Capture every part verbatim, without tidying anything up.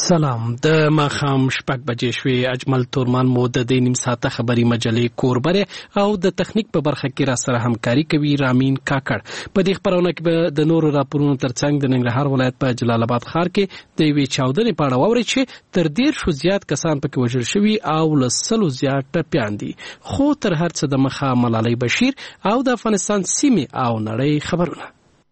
سلام. د ماښام شپږ بجې شوې. اجمل تورمان مو د دې نیم ساعته خبري مجلې کوربره او د تخنیک په برخه کې را سره همکاري کوي رامین کاکړ. په دې خبرونه کې به د نورو راپورونو ترڅنګ د ننګرهار ولایت په جلال آباد ښار کې د یوې چاودنې په اړه واورئ چې تر دېرشو زیات کسان پکې وژل شوي او له سلو زیات ټپیان دي. خو تر هر څه د مخه ملالۍ بشیر او د افغانستان سیمې او نړۍ خبرونه.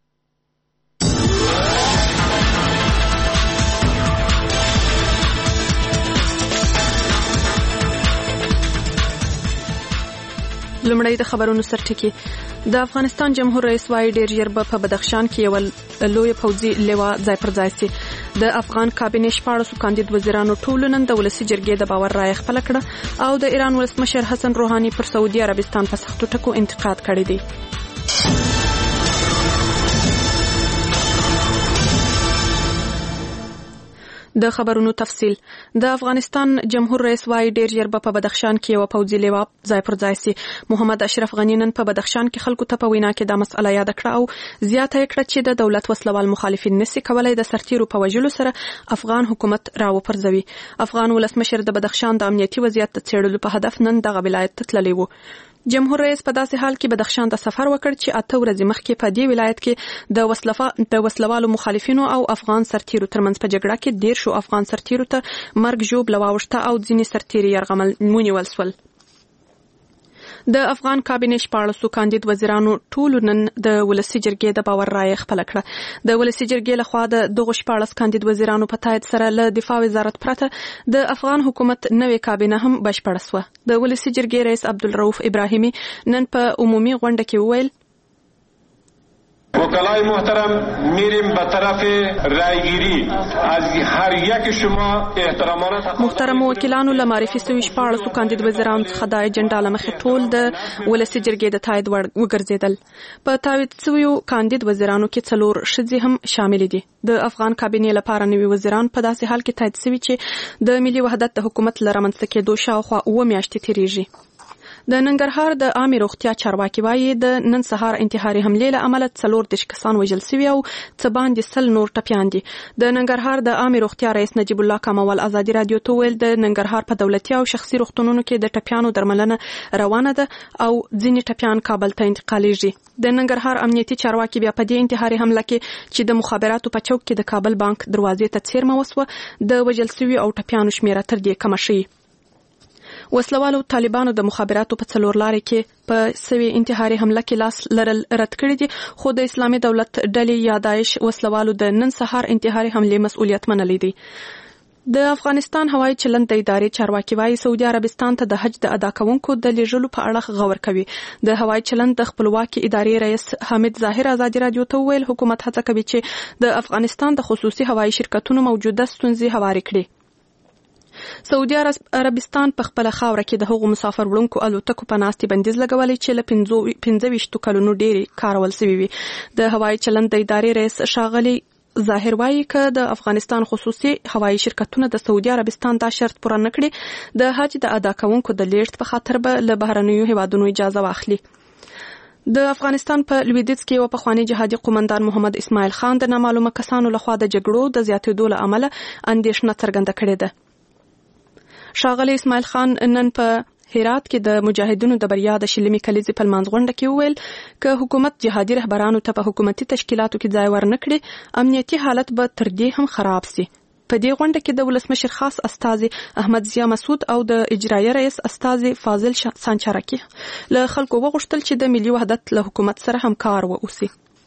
لمړی د خبرونو سرټکی. د افغانستان جمهور رئیس وايي ډیر ژر به په بدخشان کې یو لوی پوځي لیوا ځای پر ځای شي. د افغان کابینې شپاړسو کاندید وزیرانو ټول نن د ولسي جرګې د باور رایه خپل کړه او د ایران ولسمشر حسن روحاني پر سعودي عربستان په سختو ټکو انتقاد کړی دی. د خبرونو تفصیل. د افغانستان جمهور رئیس وايي ډیر ژر به په بدخشان کې یو پوځي لیوا ځای پر ځای شي. محمد اشرف غنی نن په بدخشان کې خلکو ته په وینا کې دا مسله یاد کړه او زیاته کړه چې د دولت وسلوال مخالفین نشي کولای د سرتیرو په وجلو سره افغان حکومت راوپرځوي. افغان ولسمشر د بدخشان د امنیتي وضعیت د څېړلو په هدف نن دغه ولایت ته تللی و. جمهور رئیس په داسې حال کې بدخشان ته سفر وکړ چې اته ورځې مخکې په دې ولایت کې د وسلفا د وسلوالو مخالفینو او افغان سرتیرو ترمنځ په جګړه کې ډیر شو افغان سرتیرو ته مرګ ژوبله واوښته او ځینې سرتیري یرغمل ونیول شول. د افغان کابینې شپاړسو کاندید وزیرانو ټول نن د ولسي جرګې د باور رایه خپل کړه. د ولسي جرګې لخوا د دغه شپاړس کاندید وزیرانو په تایید سره له دفاع وزارت پرته د افغان حکومت نوې کابینه هم بشپړه شوه. د ولسي جرګې رئیس عبدالرؤف ابراهیمي نن په عمومي غونډه کې وویل وکلای محترم میریم به طرف رایگیری از هر یک شما احترامات. محترم وکیلانو له معرفي شوي شپاړسو کاندید وزیرانو څخه د اجنډا له مخې ټول د ولسي جرګې د تایید وړ وګرځېدل. په تایید شویو کاندید وزیرانو کې څلور ښځې هم شامل دي. د افغان کابینې لپاره نوي وزیران په داسې حال کې تایید شوي چې د ملي وحدت د حکومت له رامنځته کېدو شاوخوا اوه میاشتې تېرېږي. د ننګرهار د عامې روغتیا چارواکي وايي د نن سهار انتحاري حملې له امله څلور دېرش کسان وژل شوي او څه باندې سل نور ټپیان دي. د ننګرهار د عامې روغتیا رئیس نجیب الله کاموال ازادي رادیو ته ویل د ننګرهار په دولتي او شخصي روغتونونو کې د ټپیانو درملنه روانه ده او ځینې ټپیان کابل ته انتقالیږي. د ننګرهار امنیتي چارواکي بیا په دې انتحاري حمله کې چې د مخابراتو په چوک کې د کابل بانک دروازې ته څیرمه وسوه د وژل شوي او ټپیانو شمیره تر دې کمه شي. وسلوالو طالبانو د مخابراتو په څلور لارې کې په سوي انتحاري حمله کې لاس لرل رد کړی دي خو د اسلامي دولت ډلې یا داعش وسلوالو د نن سهار انتحاري حملې مسؤلیت منلی دی. د افغانستان هوایي چلند د ادارې چارواکي وايي سعودي عربستان ته د حج د ادا کوونکو د لیږلو په اړه غور کوي. د هوایي چلند د خپلواکي ادارې رئیس حامد ظاهر ازادي رادیو ته ویل حکومت هڅه کوي چې د افغانستان د خصوصي هوایي شرکتونو موجوده ستونزې هواري کړي. سعودي عربستان په خپل خاوره کې د هغو مسافر وړونکو الوتکو په ناستې بندیز لګولی چې له پنځه ویشتو کلونو ډېرې کارول شوي وي. د هوایي چلند د ادارې رئیس ښاغلی ظاهر وايي که د افغانستان خصوصي هوایي شرکتونه د سعودي عربستان دا شرط پوره نه کړي د حج د ادا کوونکو د لیږد په خاطر به له بهرنیو هیوادونو اجازه واخلي. د افغانستان په لویدیځ کې یو پخوانی جهادي قومندان محمد اسماعیل خان د نامعلومه کسانو لخوا د جګړو د زیاتېدو له امله اندېښنه څرګنده کړې ده. ښاغلی اسماعیل خان نن په هرات کې د مجاهدینو د بریا د شلمي کلیزې په لمانځ غونډه کې وویل که حکومت جهادي رهبرانو ته په حکومتي تشکیلاتو کې ځای ورنه کړي امنیتي حالت به تر دې هم خراب شي. په دې غونډه کې د ولسمشر خاص استازي احمد ضیا مسعود او د اجرایه رئیس استازي فاضل سانچارکي له خلکو وغوښتل چې د ملي وحدت له حکومت سره همکار واوسي.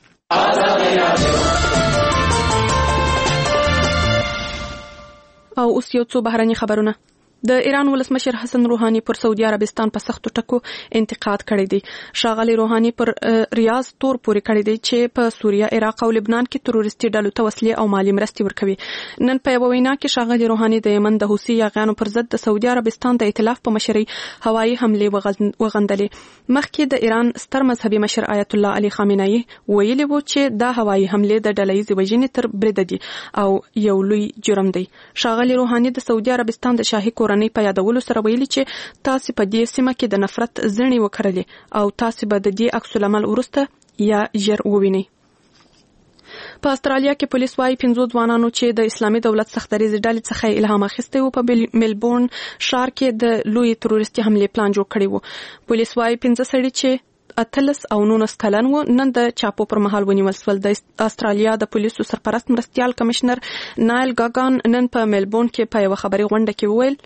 او اوس یو څو بهرني خبرونه. د ایران ولسمشر حسن روحاني پر سعودي عربستان په سختو ټکو انتقاد کړی دی. ښاغلی روحاني پر ریاض تور پورې کړی دی چې په سوریه، عراق او لبنان کې تروریستي ډلو ته وسلې او مالی مرستې ورکوي. نن په یوه وینا کې ښاغلی روحاني د یمن د حوثي یاغیانو پر ضد د سعودي عربستان د ائتلاف په مشرۍ هوایي حملې وغندلې. مخکې د ایران ستر مذهبي مشر آیت الله علي خامنه‌ای ویلي و چې دا هوایي حملې د ډلهییزې وژنې تر بریده دي او یو لوی جرم دی. ښاغلی روحاني د سعودي عربستان د شاهي کورنۍ په یادولو سره ویلي چې تاسو په دې سیمه کې د نفرت زڼې وکړلې او تاسو به د دې عکس العمل وروسته یا ژر ووینئ. په استرالیا کې پولیس وايي پنځو ځوانانو چې د اسلامي دولت سختدریزې ډلې څخه الهام اخیستی و په ملبورن ښار کې د لوی تروریستي حملې پلان جوړ کړی و. پولیس وايي پنځه سړي چې اتلس او نولس کلن و نن د چاپو پر مهال ونیول شول. د استرالیا د پولیسو سرپرست مرستیال کمشنر نایل ګاګان نن په ملبورن کې په یوه خبري غونډه کې وویل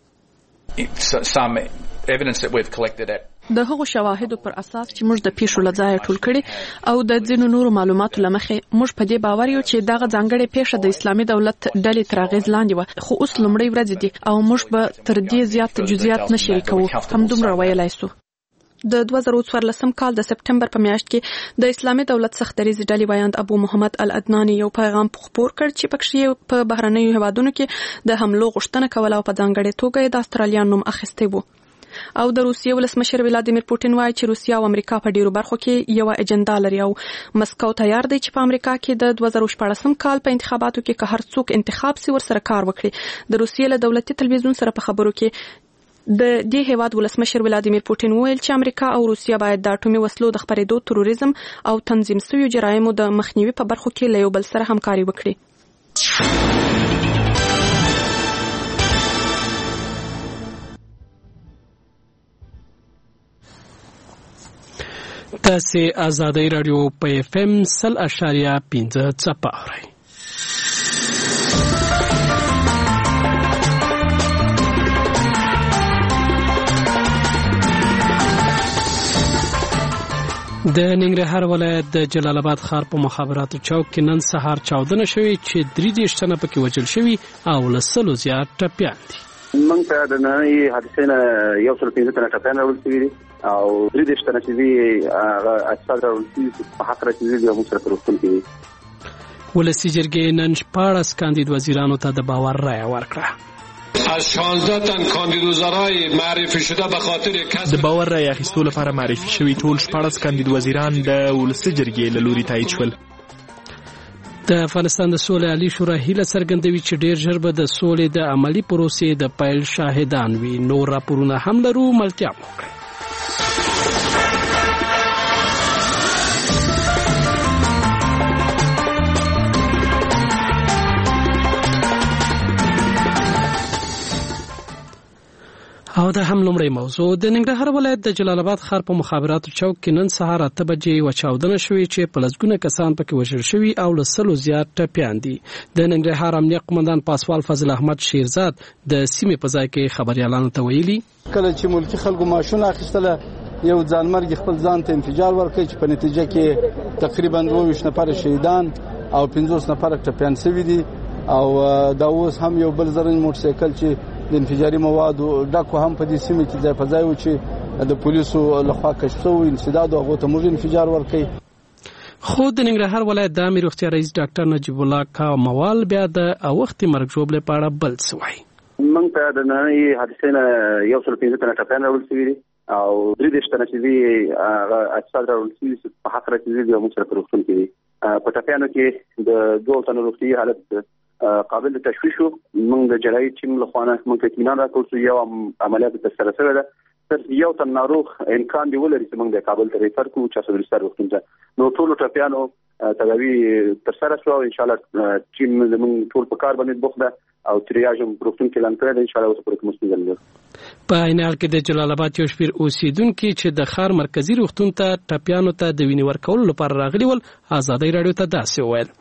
some evidence that we've collected at د هغو شواهدو پر اساس چې موږ د پیښو له ځایه ټول کړي او د ځینو نورو معلوماتو له مخې موږ په دې باور یو چې دغه ځانګړې پیښه د اسلامي دولت ډلې تر اغېز لاندې وه، خو اوس لومړۍ ورځې دي او موږ به تر دې زیات جزئیات نه شریکوو، همدومره ویلای سو. د دوه زره څوارلسم کال د سپټمبر په میاشت کې د اسلامي دولت سختدریزې ډلې وایاند ابو محمد العدناني یو پیغام خپور کړ چې پکې په بهرنیو هیوادونو کې د حملو غوښتنه کوله او په ځانګړې توګه د استرالیا نوم اخیستی وو. او د روسیې ولسمشر ولادیمیر پوټین وایي چې روسیا او امریکا په ډیرو برخو کې یو اجنډا لري او مسکو تیار دی چې په امریکا کې د دوه زره شپږم کال په انتخاباتو کې که هر څوک انتخاب سي ورسره کار وکړي. د روسیې له دولتي تلویزیون سره په خبرو کې د دې هیواد ولسمشر ولادیمیر پوټین ویل چې امریکا او روسیا باید د اټومي وسلو د خپرېدو، تروریزم او تنظیم شویو جرایمو د مخنیوي په برخو کې له یو بل سره همکاري وکړي. تاسې آزادۍ راډیو په اف ام سل اشاریه پنځه څپه اورئ. د ننګرهار ولایت د جلال آباد ښار په مخابراتو چوک کې نن سهار چاودنه شوې چې درې دېرش تنه پکې وژل شوي او له سلو زیات ټپیان دي. موږ ته د نړۍ حادثې نه یو سل پنځه تنه ټپیان راوړل شوي دي او درې دېرش تنه چې دي هغه اجساد راوړل شوي په حق رسېدلي دي او موږ سره په روغتون کې دي. ولسي جرګې نن شپاړس کاندید وزیرانو ته د باور رایه ورکړه. از شانزده تن کاندید وزرای معرفی شده به خاطر کسب د باور رایه اخیستو لپاره معرفي شوي ټول شپاړس کاندید وزیران د ولسي جرګې له لوري تایید شول. د افغانستان د سولې عالی شورا هیله څرګندوي چې ډیر ژر به د سولې د عملی پروسې د پیل شاهدان وي. نور راپورونه هم لرو، ملتیا مو کړئ. او دا هم لومړی موضوع. د ننګرهار ولایت د جلال آباد ښار په مخابراتو چوک کې نن سهار اته بجې یوه چاودنه شوې چې په لسګونه کسان پکې وژل شوي او له سلو زیات ټپیان دي. د ننګرهار امنیه قمندان پاسوال فضل احمد شیرزاد د سیمې په ځای کې خبریالانو ته ویلي کله چې ملکي خلکو ماشونه اخیستله یو ځانمرګي خپل ځان ته انفجار ورکړي چې په نتیجه کې تقریبا دوه ویشت نفر شهیدان او پنځوس نفر ټپیان شوي دي او دا اوس هم یو بل زرین موټرسایکل چې د انفجاري موادو ډکو هم په دې سیمه کې ځای په ځای و چې د پولیسو لخوا کشف شوی انسداد او هغه ته موږ انفجار ورکړي. خو د ننګرهار ولایت د عامې روغتیا رئیس ډاکټر نجیب الله کاموال بیا د اوښتې مرګ ژوبلې په اړه بل څه وایي. موږ ته د نړۍ حادثې نه یو سل پنځه تنه ټپیان راوړل شوي دي او درې دېرش تنه چې دي هغه اجساد راوړل شوي چې په حق رسېدلي دي او موږ سره په روغتون کې دي. په ټپیانو کې د دوه تنو روغتیايي حالت قابل تشویش شو. موږ د جراحي ټیم له خوا نه موږ ته اطمینان راکړ چې یو عملیات ترسره شوی ده. تر یو تن ناروغ امکان دی ولري چې موږ د کابل ته ریفر کړو چې صدرستان روغتون ته. نو ټولو ټپیانو تداوی ترسره شو او ان شاء الله ټیم زموږ ټول په کار باندې بوخت ده او تریاج هم روغتون کې لاندې ده ان شاء الله اوس پرې کوم ستونزه نه ده. په عین حال کې د جلال آباد یو شمېر اوسیدونکي چې د ښار مرکزي روغتون ته ټپیانو ته د وینې ورکولو لپاره راغلي ول آزادۍ راډیو ته داسې وویل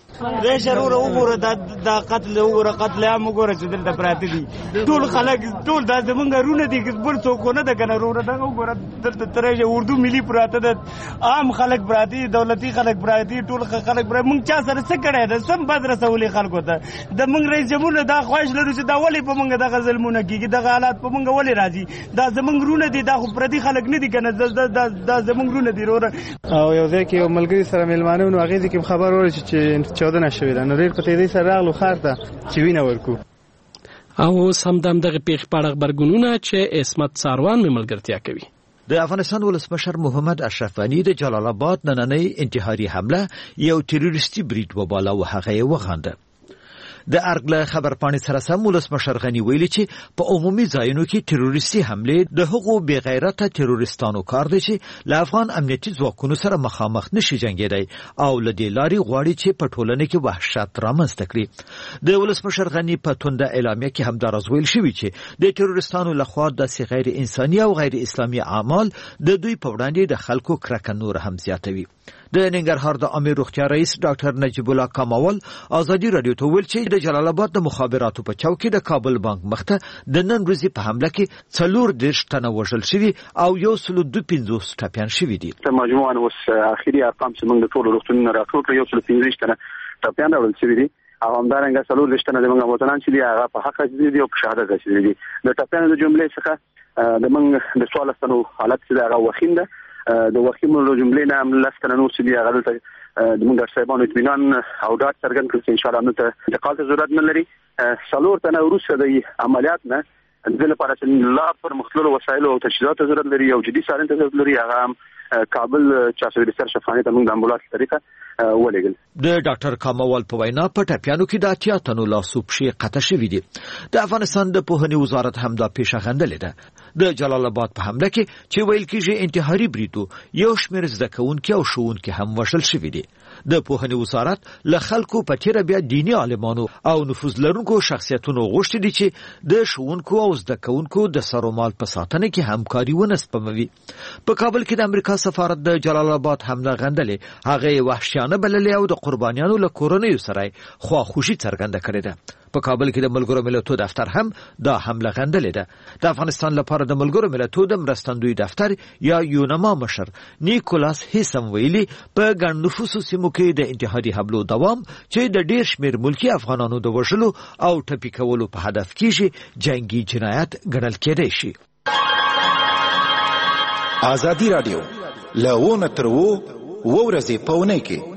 ریشر وګوره دا د قتل وګوره قتل عام وګوره چې دلته پراته دي ټول خلک ټول دا زمونږ رونه دي بل څوک نه ده کنه رونه دا وګوره دلته ترې اردو ملي پراته ده عام خلک پراته دولتي خلک پراته ټول خلک پراته مونږ چا سره څه کړی ده سم بد رسولې خلکو ته د مونږ رئیس جمهور دا خواهش لرو چې دا ولې په مونږ دغه ظلمونه کیږي دغه حالات په مونږ ولې راځي دا زمونږ رونه دي دا خو پردي خلک نه دي کنه دا زمونږ رونه دي رونه او یو ځای کې یو ملګری سره مېلمانه نو هغه ځکه خبر ورته چې چاودنه شوې ده نو ډېر په تیزۍ سره راغلو ښار ته چې وینه ورکو. او اوس همدم دغه پیښې په اړه غبرګونونه چې عصمت ساروان مې ملګرتیا کوي. د افغانستان ولسمشر محمد اشرف غني د جلال آباد نننۍ انتحاري حمله یو تروریستي برید وباله او هغه یې وغنده. د ارګ له خبرپاڼې سره سم ولسمشر غني ویلي چې په عمومي ځایونو کې تروریستي حملې د هغو بې غیرته تروریستانو کار دی چې له افغان امنیتي ځواکونو سره مخامخ نشي جنګېدی او له دې لارې غواړي چې په ټولنه کې وحشت رامنځته کړي. د ولسمشر غني په تونده اعلامیه کې همداراز ویل شوي چې د تروریستانو لخوا داسې غیر انساني او غیر اسلامي اعمال د دوی په وړاندې د خلکو کرکه نور هم زیاتوي. د ننګرهار د عامه روغتیا رئیس ډاکټر نجیب الله کمال ازادي رادیو ته ویل چې د جلال آباد د مخابراتو په چوک کې د کابل بانک مخته د نن ورځې په حمله کې څلور دېرش تنه وژل شوي او یو سل دوه پنځوس ټپیان شوي دي. مجموعاً اوس اخري ارقام چې موږ د ټولو روغتونونو راټول کړو یو سل پنځه تنه ټپیان راوړل شوي دي او همدارنګه څلور دېرش تنه زموږ وطنان چې دي هغه په حق رسېدلي دي او په شهادت رسېدلي دي. د ټپیانو د جملې څخه د موږ د څوارلس تنو حالت چې هغه وخیم ده د وخیمو له جملې نه هم لس تنه نور چې دي هغه دلته د موږ ډاکټر صاحبانو اطمینان او ډاډ څرګند کړ چې انشاءالله موږ ته انتقال ته ضرورت نه لري. څلور تنه وروسته د عملیات نه د دې لپاره چې لا پر مختلفو وسایلو او تجهیزاتو ضرورت لري او جدي څارنې ته ضرورت لري هغه هم کابل چارسو د سر شفاخانې ته موږ د امبولانس طریقه ولېږل. د ډاکټر کاموال په وینا په ټپیانو کې د اتیا تنو لاسو پښې قطع شوي دي. د افغانستان د پوهنې وزارت هم دا پیښه غندلې ده. د جلال آباد په حمله کې چې ویل کېږي انتحاري بریدو یو شمېر زده کوونکي او ښوونکي هم وژل شوي دي. د پوهنې وزارت له خلکو په تیره بیا دیني عالمانو او نفوذ لرونکو شخصیتونو غوښتي دي چې د ښوونکو او زده کوونکو د سرومال په ساتنه کې همکاري ونه سپموي. په کابل کې د امریکا سفارت د جلال آباد حمله غندلې هغه وحشیانه بللې او د قربانیانو له کورنیو سره خواخوشي څرګنده کړې ده. په کابل کې د ملګرو ملتونو دفتر هم دا حمله غندلې ده. د افغانستان لپاره د ملګرو ملتونو د مرستندوی دفتر یا یونما مشر نیکولاس هیسم ویلي په ګڼ نفوسو سیمو کې د انتحاري حملو دوام چې د ډیر شمېر ملکی افغانانو د وژلو او ټپي کولو په هدف کېږي جنگي جنایت ګڼل کېدای شي. ازادي رادیو له تر و ورځې په اونۍ کې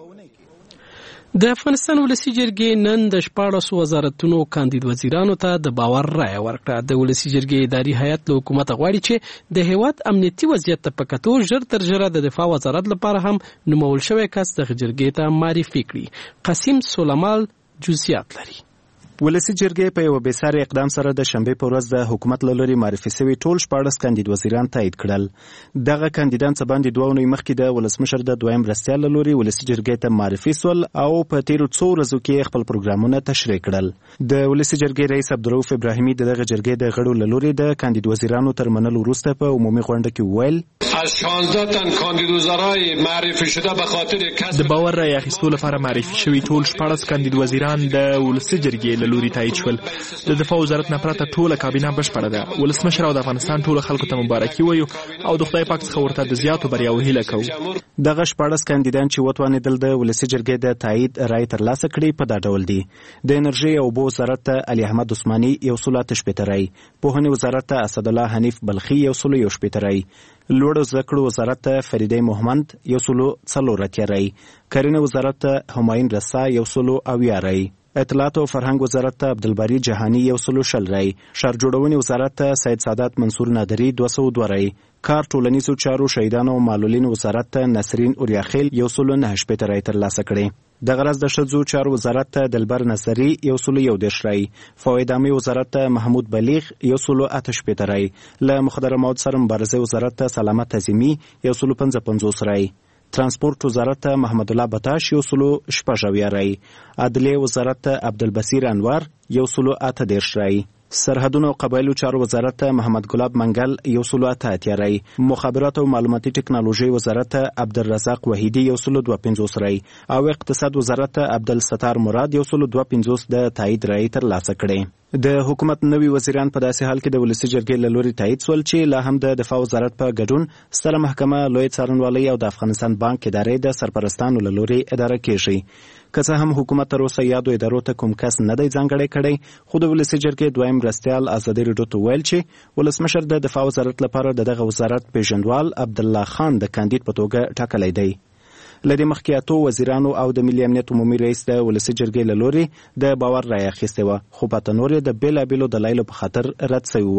د افغانستان ولسی جرګې نن د شپاړسو وزارتونو کاندید وزیرانو ته د باور رایه ورکړه. د ولسی جرګې اداري هیئت له حکومت غواړي چې د هیواد امنیتي وضعیت ته په کتو ژر تر ژره د دفاع وزارت لپاره هم نومول شوی کس د جرګې ته معرفي کړي. قاسم سولمال جزئیات لري. ولسی جرګې په یو بېساري اقدام سره د شنبې په ورځ د حکومت له لوري معرفي شوي ټول شپاړس کاندید وزیران تایید کړل. دغه کاندیدان څه باندې دوه اونۍ مخکې د ولسمشر د دویم مرستیال له لوري ولسی جرګې ته معرفي سول او په تیرو څو ورځو کې خپل پروګرامونه تشریح کړل. د ولسی جرګې رئیس عبدالرؤف ابراهیمي دغه جرګې د غړو له لوري د کاندید وزیرانو تر منلو وروسته په عمومي غونډه کې وویل از شانزده تن کاندید وزرای معرفي شده به خاطر کسب د باور رای اخیستو لپاره معرفي شوي ټول شپاړس کاندید وزیران د ولسی جرګې له لوري تایید شول. د دفاع وزارت نه پرته ټوله کابینه بشپړه ده. ولسمشر او د افغانستان ټول خلکو ته مبارکي وایو او د خدای پاک څخه ورته د زیاتو بریاو هیله کوو. دغه شپاړس کاندیدان چې وتوانېدل د ولسی جرګې د تایید رای ترلاسه کړي په دا ډول دي: د انرژي او اوبو وزارت ته علي احمد عثماني یو سل اته شپېته رای، پوهنې وزارت ته اسدالله حنیف بلخي یو سل یو شپېته رای، لوړو زده کړو وزارت ته فریدې محمد یو سل څلور اتیا رای، کرنې وزارت ته همایون رسا یو سل اویا رای، اطلاعات او فرهنګ وزارت ته عبدالباری جهانی یو سل شل رای، ښار جوړونې وزارت ته سید سادات منصور نادری دوه سوه دوه رای، کار ټولنیزو چارو شهیدانو او معلولینو وزارت ته نسرین اوریاخیل یو سل نهه شپېته رای ترلاسه کړي. دغه راز د ښځو چارو وزارت ته دلبر نصري یو سل یو دېرش رای، فواید عامې وزارت ته محمود بلیغ یو سل اته شپېته رای، له مخدره مواد سره مبارزې وزارت ته سلامت عظیمي یو سل پنځه پنځوس رای، ترانسپورت وزارت ته محمد الله بتاش یو سل شپږ اویا رای، عدلیې وزارت ته عبدالبصیر انور یو سل اته دېرش رای، سرحدونو او قبایلو چارو وزارت ته محمد ګلاب منګل یو سل اته اتیا رای، مخابرات او معلوماتي ټکنالوژي وزارت ته عبدالرزاق وحیدي یو سل دوه پنځوس رای او اقتصاد وزارت ته عبدالستار مراد یو سل دوه پنځوس د تایید رای ترلاسه کړي. د حکومت نوي وزیران په داسې حال کې د ولسی جرګې له لوري تایید سول چې لا هم د دفاع وزارت په ګډون ستره محکمه، لوی څارنوالۍ او د افغانستان بانک ادارې د سرپرستانو له لوري اداره کیږي. که څه هم حکومت تر اوسه یادو ادارو ته کوم کس نه دی ځانګړی کړی، خو د ولسی جرګې دویم مرستیال ازادي راډیو ته ویل چې ولسمشر د دفاع وزارت لپاره د دغه وزارت پیژندوال عبدالله خان د کاندید په توګه ټاکلی دی. لدې مخکې اتو وزیرانو او د ملي امنیت عمومي رئیس د ولسی جرګې له لوري د باور رایه اخیستې وه، خو پاته نور یې د بېلابېلو دلایلو په خاطر رد سوي وه.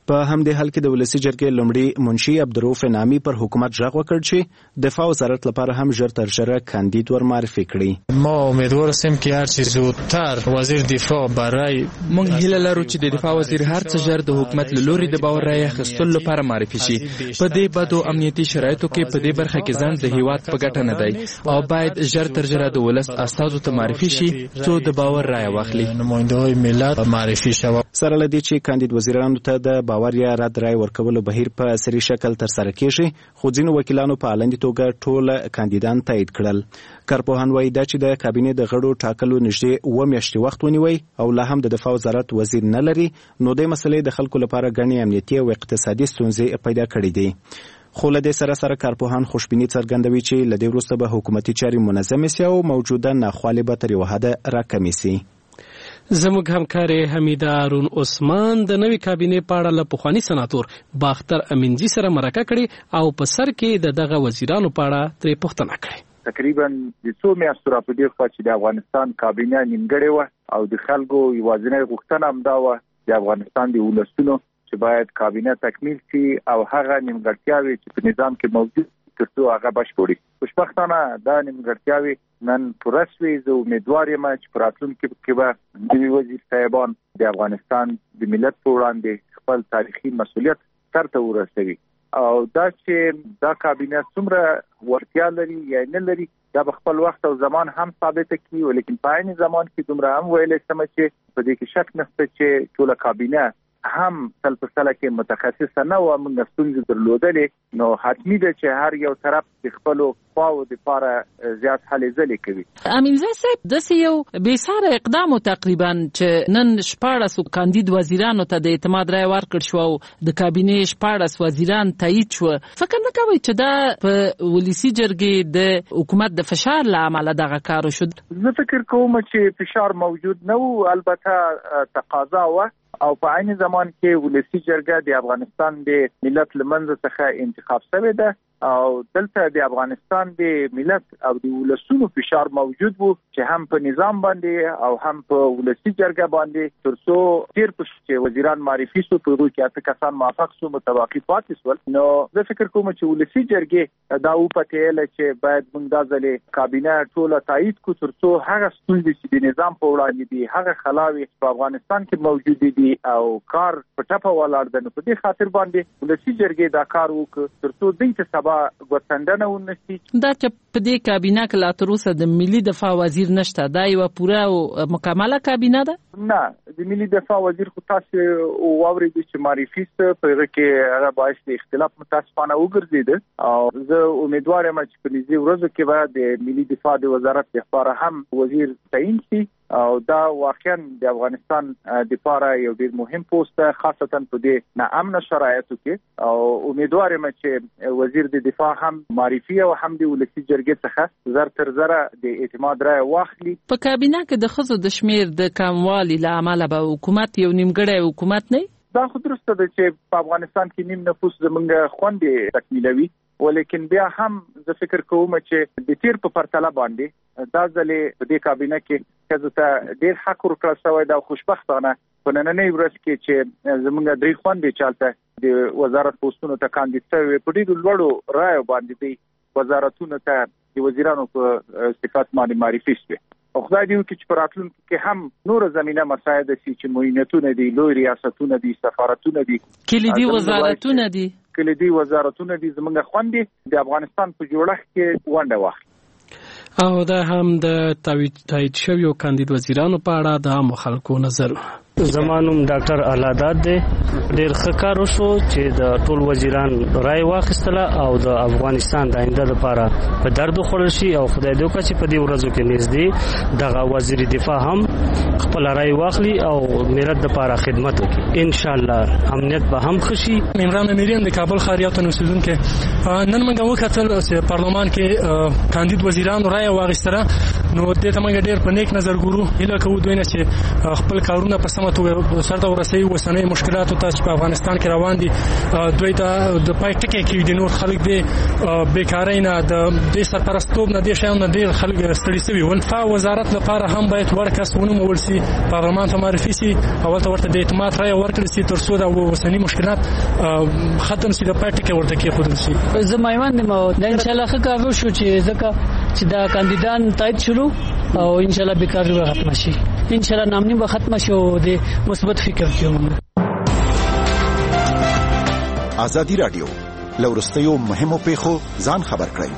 په همدې حال کې د ولسی جرګې لومړي منشي عبدالرؤف نامی پر حکومت ژغ وکړ چې دفاع وزارت لپاره هم ژر تر ژره کاندید ور معرفي کړي. ما امیدوار هستیم که هر چه زودتر وزیر دفاع برای موږ هیله لرو چې د دفاع وزیر هر څه ژر د حکومت له لوري د باور رایې اخیستلو لپاره معرفي شي. په دې بدو امنیتي شرایطو کې په دې برخه کې ځنډ د هیواد په ګټه نه دی او باید ژر تر ژره د ولس استازو ته معرفي شي څو د باور رایه واخلي. نماینده‌های ملت معرفي شوه. سره له دې چې کاندید وزیرانو ته د باور یا رد رای ورکولو بهیر په سری شکل تر سره کیږي، خو ځینو وکیلانو په علني توګه ټول کاندیدان تایید کړل. کارپوهان وایي دا چې د کابینې د غړو ټاکلو نږدې اوه میاشتې وخت ونیوي او لا هم د دفاع وزارت وزیر نه لري، نو د مسلې د خلکو لپاره ګڼې امنیتي او اقتصادي ستونزې پیدا کړې دي. خو له دې سره سره کارپوهان خوشبیني څرګندوي چې له دې وروسته به حکومتي چارې منظمې سي او موجوده ناخوالې به تر یوه حده راکمې سي. زموږ همکار حمیده هارون عثمان د نوې کابینې په اړه له پخواني سناتور باختر امینجي سره مرکه کړې او په سر کې د دغه وزیرانو په اړه ترې پوښتنه کړې. تقریبا د څو میاشتو را په دې خوا چې د افغانستان کابینه نیمګړې وه او د خلکو یوازینۍ غوښتنه همدا وه د افغانستان د ولسونو چې باید کابینه تکمیل شي او هغه نیمګړتیاوې چې په نظام کې موجود تر څو هغه بشپړ شي. خوشبختانه دا نیمګړتیاوې نن پوره شوې. زه امیدوار یم چې په راتلونکي کې به نوي وزیر صاحبان د افغانستان د ملت په وړاندې خپل تاریخي مسؤلیت سرته ورسوي او دا چې دا کابینه څومره وړتیا لري یا نه لري دا به خپل وخت او زمان هم ثابته کړي، ولیکن په عین زمان کې دومره هم ویلی شم چې په دې کې شک نشته چې ټوله کابینه هم سل په سله کې متخصصه نه وه، موږ ستونزې درلودلې، نو حتمي ده چې هر یو طرف د خپلو خواو دپاره زیات هلې ځلې کوي. امینزی صاحب داسې یو بېساره اقدام و تقریبا چې نن شپاړسو کاندید وزیرانو ته د اعتماد رایه ورکړل شوه او د کابینې شپاړس وزیران تایید شوه. فکر نه کوئ چې دا په ولسي جرګې د حکومت د فشار له امله دغه کار وشو؟ زه فکر کوم چې فشار موجود نه و، البته تقاضا وه او په عین زمان کې ولسي جرګه د افغانستان د ملت لمنځه څخه انتخاب شوې ده او دلته د افغانستان د ملت او د ولسونو فشار موجود وو چې هم په نظام باندې او هم په ولسي جرګه باندې تر څو تیر پښ چې وزیران معرفي شو په دوی کې اته کسان موافق شو متوافق پاتې شول. نو زه فکر کوم چې ولسي جرګه دا وپتېله چې باید موږ د ځلې کابینه ټوله تایید کو تر څو هغه ستونزې چې د نظام په وړاندې دي هغه خلاوي په افغانستان کې موجود دي او کار په ټپه ولاړ ده. نو په دې خاطر باندې ولسي جرګه دا کار وکړ تر څو دوی ته سبا غوښتنه ونشي. دا چې په دې کابینه کې لا تر اوسه د ملي دفاع وزیر نشته، دا یو پوره او مکمله کابینه ده؟ نه، د ملي دفاع وزیر خو تاسو واورئ چې معرفي څه په هغه کې هغه باعث د اختلاف متاسفانه وګرځید او زه امیدوار یم چې په نږدې ورځو کې به د ملي دفاع د وزارت لپاره هم وزیر تعیین شي او دا واقعا د افغانستان لپاره یو ډیر مهم پوسټ ده، خاصتا په دې ناامنه شرایطو کې او امیدوار یم چې وزیر د دفاع هم معرفي او هم د ولسي جرګې څخه زر تر زره د اعتماد رایه واخلي. په کابینه کې د ښځو د شمیر د کموالي له امله به حکومت یو نیمګړی حکومت نه؟ دا خو درسته ده چې په افغانستان کې نیم نفوس زمونږ خوندې تکمیلوي، ولیکن بیا هم زه فکر کوم چې د تیر په پرتله باندې دا ځلې په دې کابینه کې ښځو ته ډېر حق ورکړل شوی ده او خوشبختانه په نننۍ ورځ کې چې زمونږ درې خوندې چالته د وزارت پوستونو ته کاندید شوي په ډېرو لوړو رایو باندې دی وزارتونو ته د وزیرانو په صفت باندې معرفي شوي او خدای دې وکړي چې په راتلونکي کې هم نور زمینه مساعده شي چې معاینتونه دي، لوی ریاستونه دي، سفارتونه دي، کلیدي وزارتونه دي کلیدي وزارتونه دي زمونږ خوندې د افغانستان په جوړښت کې ونډه واخلي. او دا هم د تایید شویو کاندید وزیرانو په اړه د عامو خلکو نظر. زمانوم ډاکټر علادات دی، ډېر ښه کار وشو چې د ټول وزیران رای واخیستله او د افغانستان د آینده لپاره په درد وخوړل شي او خدای دې وکړي چې په دې ورځو کې نږدې دغه وزیر دفاع هم خپل رای واخلي او ملت لپاره خدمت وکړي. ان شاء الله امنیت به هم ښه شي. عمران امیریان د کابل ښار یو تن اوسیدونکی، نن موږ وکتل چې پارلمان کې کاندید وزیرانو رای واخیستله نو دې ته موږ ډېر په نیک نظر ګورو. هیله کوو دوی نه چې خپل کارونه په سمه توګه سرته ورسوي. اوسنۍ مشکلاتو ته چې په افغانستان کې روان دي دوی ته د پای ټکی کېږدي. نور خلک د بیکارۍ نه د دې سرپرستوب نه دې شیانو نه ډېر خلک ستړي سوي ول. وزارت لپاره هم باید وړ کس ونومول سي، پارلمان ته معرفي سي او ورته ورته د اعتماد رایه ورکړل سي تر څو د اوسني مشکلات ختم سي، د پای ټکی ورته کېښودل شي. زه مایوند یم او دا انشاءالله ښه کار وشو چې ځکه چې دا کاندیدان تایید شلو او انشاءالله بیکاري به ختمه شي، انشاءالله نامني به ختمه شي او د مثبت فکر کوم. ازادي رادیو لورستیو مهمو پیښو ځان خبر کړئ.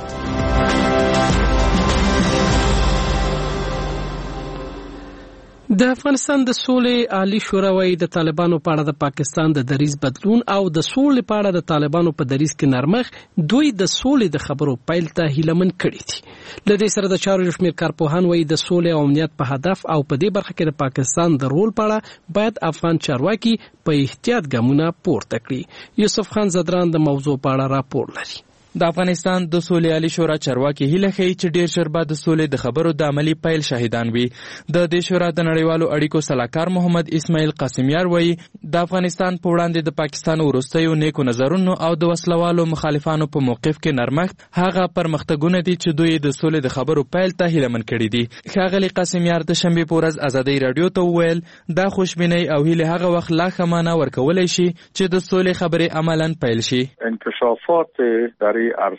د افغانستان د سولې عالی شورا وايي د طالبانو په اړه د پاکستان د دریځ بدلون او د سولې په اړه د طالبانو په دریځ کې نرمښت دوی د سولې د خبرو پیل ته هیلمن کړي دي. له دې سره د چارو شمیر کارپوهان وايي د سولې او امنیت په هدف او په دې برخه کې د پاکستان د رول په اړه باید افغان چارواکي په احتیاط ګامونه پورته کړي. یوسف خان زدران د موضوع په اړه راپور لري. د افغانستان د سولې عالی شورا چارواکي هیله ښیي چې ډیر ژر به د سولې د خبرو د عملی پیل شاهدان وي. د دې شورا د نړیوالو اړیکو سلاکار محمد اسماعیل قاسمیار وایي د افغانستان په وړاندې د پاکستان وروستیو نیکو نظرونو او د وسلوالو مخالفانو په موقف کې نرمښت هغه پرمختګونه دي چې دوی د سولې د خبرو پیل ته هیلمن کړي دي. ښاغلي قاسمیار د شنبې په ورځ ازادۍ راډیو ته وویل دا خوشبینۍ او هیله هغه وخت لا ښه معنا ورکولی شي چې د سولې خبرې عملاً پیل شي. انکشافات در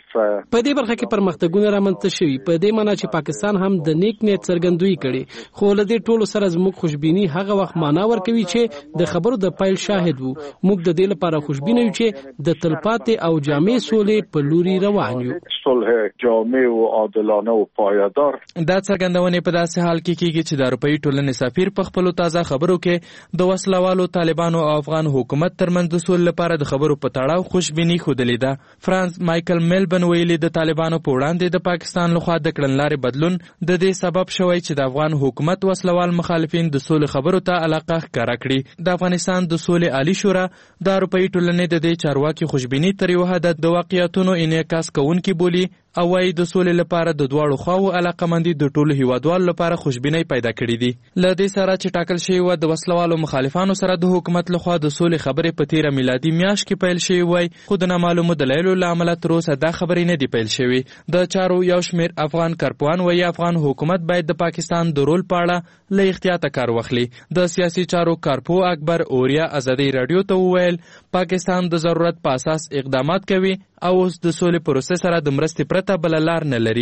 په دې برخه کې پرمختګونه رامنځته شوي، په دې معنی چې پاکستان هم د نیک نیت څرګندوي کړي، خو له دې ټولو سره زموږ خوشبیني هغه وخت معنا ورکوي چې د خبرو د پیل شاهد وو. موږ د دې لپاره خوشبینه یو چې د تلپاتې او جامع سولې په لوري روان یو. صلح جامع او عادلانه او پایدار. دا څرګندونه په داسې حال کې کیږي چې د اروپאי ټولنې سفیر په خپل تازه خبرو کې د وسلوالو طالبانو او افغان حکومت ترمنځ د سولې لپاره د خبرو په تړاو خوشبیني ښودلې ده. فرانس مایکل میلبن ویلي د طالبانو په وړاندې د پاکستان لخوا د کړنلارې بدلون د دې سبب شوی چې د افغان حکومت وسلوال مخالفین د سولې خبرو ته علاقه ښکاره کړي. د افغانستان د سولې عالی شورا د اروپאי ټولنې د دې چارواکي خوشبیني تر یو حده د واقعیتونو انعکاس کوونکي بولي او وايي د سولې لپاره د دواړو خواو علاقمندي د ټولو هیوادوالو لپاره خوشبینۍ پیدا کړې دي. له دې سره چې ټاکل شوی و د وسلوالو مخالفانو سره د حکومت لخوا د سولې خبرې په تیره میلادي میاشت کې پیل شوی وای، خو د نامعلومو دلایلو له امله تر اوسه دا خبرې نه دي پیل شوی. د چارو یو شمیر افغان کارپوهان وایي افغان حکومت باید د پاکستان د رول په اړه له احتیاطه کار واخلي. د سیاسي چارو کارپوه اکبر اوریا ازادۍ راډیو ته وویل پاکستان د ضرورت په اساس اقدامات کوي او اوس د سولې پروسې سره د مرستې پرته بل لار نه لري.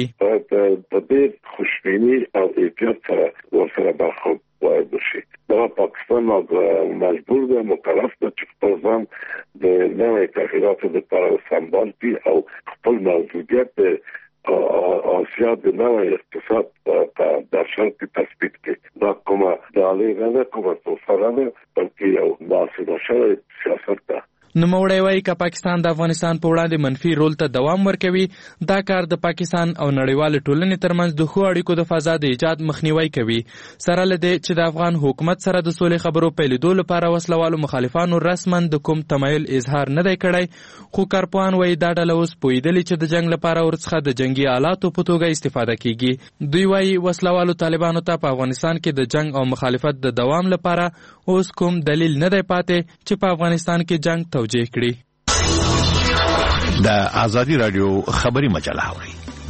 په دې خوشبیني او احتیاط سره ورسره برخورد باید وشي. دا پاکستان مجبور ده، مکلف ده چې خپل ځان د نوې تغییراتو لپاره سمبال کړي او خپل موجودیت د آسیا د نوې اقتصاد په درشل کې تثبیت کړي. دا کومه د عالیه نه کومه توفره نه بلکې یو باسنه شوی سیاست ده. نوموړی وایي که پاکستان د افغانستان په وړاندې منفي رول ته دوام ورکوي دا کار د پاکستان او نړیوال ټولنې ترمنځ د ښو اړیکو د فضا د ایجاد مخنیوي کوي. سره له دې چې د افغان حکومت سره د سولې خبرو پیلېدو لپاره وسلوالو مخالفانو رسما د کوم تمایل اظهار نه دی کړی، خو کارپوهان وایي دا ډله اوس پوهېدلې چې د جنګ لپاره ورڅخه د جنګي آلاتو په توګه استفاده کیږي. دوی وایي وسلوالو طالبانو ته په افغانستان کې د جنګ او مخالفت د دوام لپاره اوس کوم دلیل نه دی پاتې چې په افغانستان کې جنگ توجیه کړي. د ازادي رادیو خبري مجله اوري.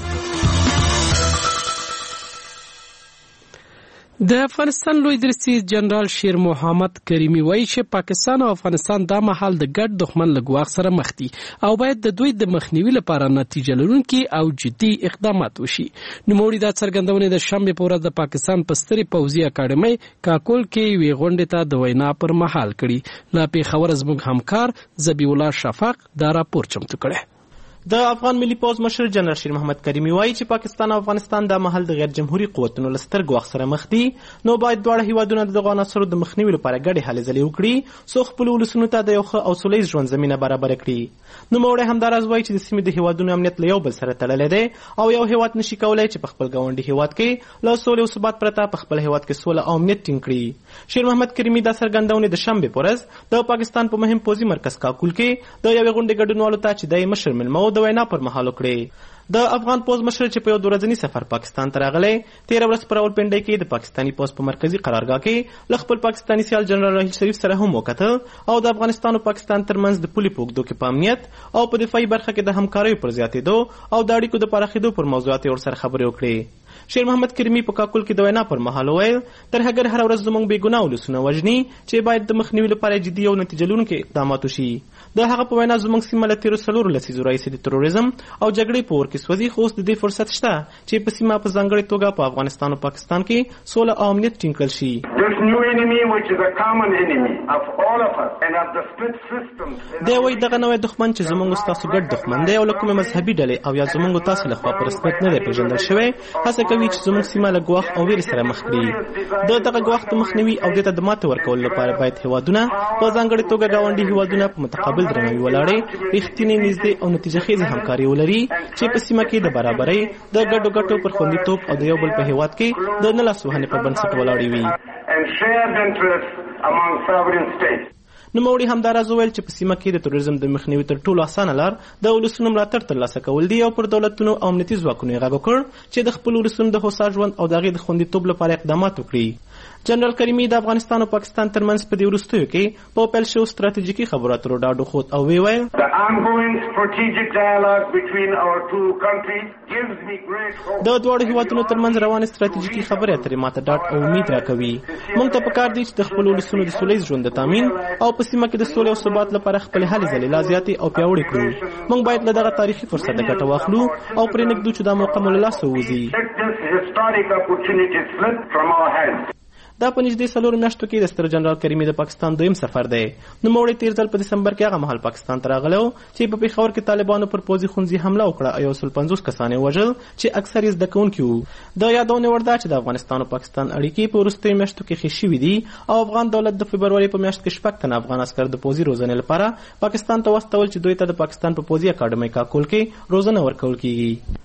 د افغانستان لوی درسي جنرال شیر محمد کریمی وایي چې پاکستان او افغانستان دا مهال د ګډ دښمن له ګواښ سره مخ دي او باید د دوی د مخنیوي لپاره نتیجه لرونکي او جدي اقدامات وشي. نوموړي دا څرګندونه د شنبې په ورځ د پاکستان په سترې پوځي اکاډمۍ کاکول کې یوې غونډې ته د وینا پر مهال کړي. له پېښور زموږ همکار ذبیح الله شفاق دا راپور چمتو کړی. د افغان ملي پوځ مشر جنرال شیر محمد کریمی وایي چې پاکستان او افغانستان د مهال د غیر جمهوریت قوتونو له ستر ګواښ سره مخ دي، نو باید دواړه هیوادونه د دغو عناصرو د مخنیوي لپاره ګډې هلې ځلې وکړي څو خپلو ولسونو ته د یو ښه او سوله ییز ژوند زمینه برابره کړي. نوموړی همداراز وایي چې د سیمې د هیوادونو امنیت له یو بل سره تړلی دی او یو هیواد نشي کولی چې په خپل ګاونډي هیواد کې له سولې او ثبات پرته په خپل هیواد کې سوله او امنیت ټینګ کړي. شیر محمد کریمی دا څرګندونې د شنبې په ورځ د پاکستان په مهم پوځي مرکز کاکول کې د یوې غونډې ګډونوالو ته چې د یې مشر مېلمه و د وینا پر مهال کړي. د افغان پوز مشر چې په یو ورځني سفر پاکستان ته راغلی تېره ورځ په راولپنډۍ کې د پاکستاني پوز په مرکزي قرارګاه کې له خپل پاکستاني سیال جنرال راحیل شریف سره هم وکتل او د افغانستان او پاکستان ترمنځ د پولې په اوږدو کې په امنیت او په دفاعي برخه کې د همکاریو پر زیاتېدو او د اړیکو د پراخېدو پر موضوعات یې ورسره خبرې وکړې. شیر محمد کریمي په کاکل کې د وینا پر مهال وویل ترهګر هره ورځ زموږ بېګناه ولسونه وژني چې باید د مخنیوي لپاره جدي او نتیجه لرونکي اقدامات وشي. د هغه په وینا زموږ سیمه له تېرو څلورو لسیزو راهیسې د تروریزم او جګړې په اور کې سوځي، خو اوس د دې فرصت شته چې په سیمه په ځانګړې توګه په افغانستان او پاکستان کې سوله او امنیت ټینګ کړل شي. دی وایي دغه نوی دښمن چې زموږ ستاسو ګډ دښمن دی او له کومې مذهبي ډلې او یا زموږ تاسو لخوا په رسمیت نه دی پېژندل شوی، هڅه کوي چې زموږ سیمه له ګواښ او ویرې سره مخ کړي. د دغه ګواښ د مخنیوي او دې ته د ماتې ورکولو لپاره باید هیوادونه په ځانګړې توګه ګاونډي هیوادونه په متقابل درناوي ولاړې رښتینې نږدې او نتیجه خیزې همکاري ولري چې په سیمه کې د برابرۍ د ګډو ګټو پر خوندیتوب او د یو بل په هیواد کې د نه لاسوهنې پر بنسټ ولاړې وي. نوموړي همداراز وویل چې په سیمه کې د تروریزم د مخنیوي تر ټولو اسانه لار د ولسونو ملاتړ ترلاسه کول دي او پر دولتونو او امنیتي ځواکونو یې غږ وکړ چې د خپلو ولسونو د هوسا ژوند او د هغې د خوندیتوب لپاره اقدامات وکړي. جنرال کریمي د افغانستان او پاکستان ترمنځ په دې وروستیو کې په پیل شوو ستراتیژیکي خبرو اترو ډاډ وښود او ویې ویل د دواړو هیوادونو ترمنځ روانې ستراتیژیکي خبرې اترې ماته ډاډ او امید راکوي. موږ ته پکار دی چې د خپلو ولسونو د سوله ییز ژوند د تامین او په سیمه کې د سولې او ثبات لپاره خپلې هلې ځلې لا زیاتې او پیاوړې کړو. موږ باید له دغه تاریخي فرصته ګټه واخلو او پرې نږدو چې دا موقع مو له لاسه ووځي. دا په نږدې څلورو میاشتو کې د ستر جنرال کریمي د پاکستان دویم سفر دی. نوموړی تېر ځل په دسمبر کې هغه مهال پاکستان ته راغلی و چې په پېښور کې طالبانو پر پوځي ښوونځي حمله وکړه او یو سل پنځوس کسان یې وژل چې اکثر یې زده کوونکي وو. د یادونې وړ ده چې د افغانستان او پاکستان اړیکې په وروستیو میاشتو کې ښې شوي دي او افغان دولت د فبروري په میاشت کې شپږ تنه افغان عسکر د پوځي روزنې لپاره پاکستان ته واستول چې دوی ته د پاکستان په پوځي اکاډمۍ کاکول کې روزنه ورکول کیږي.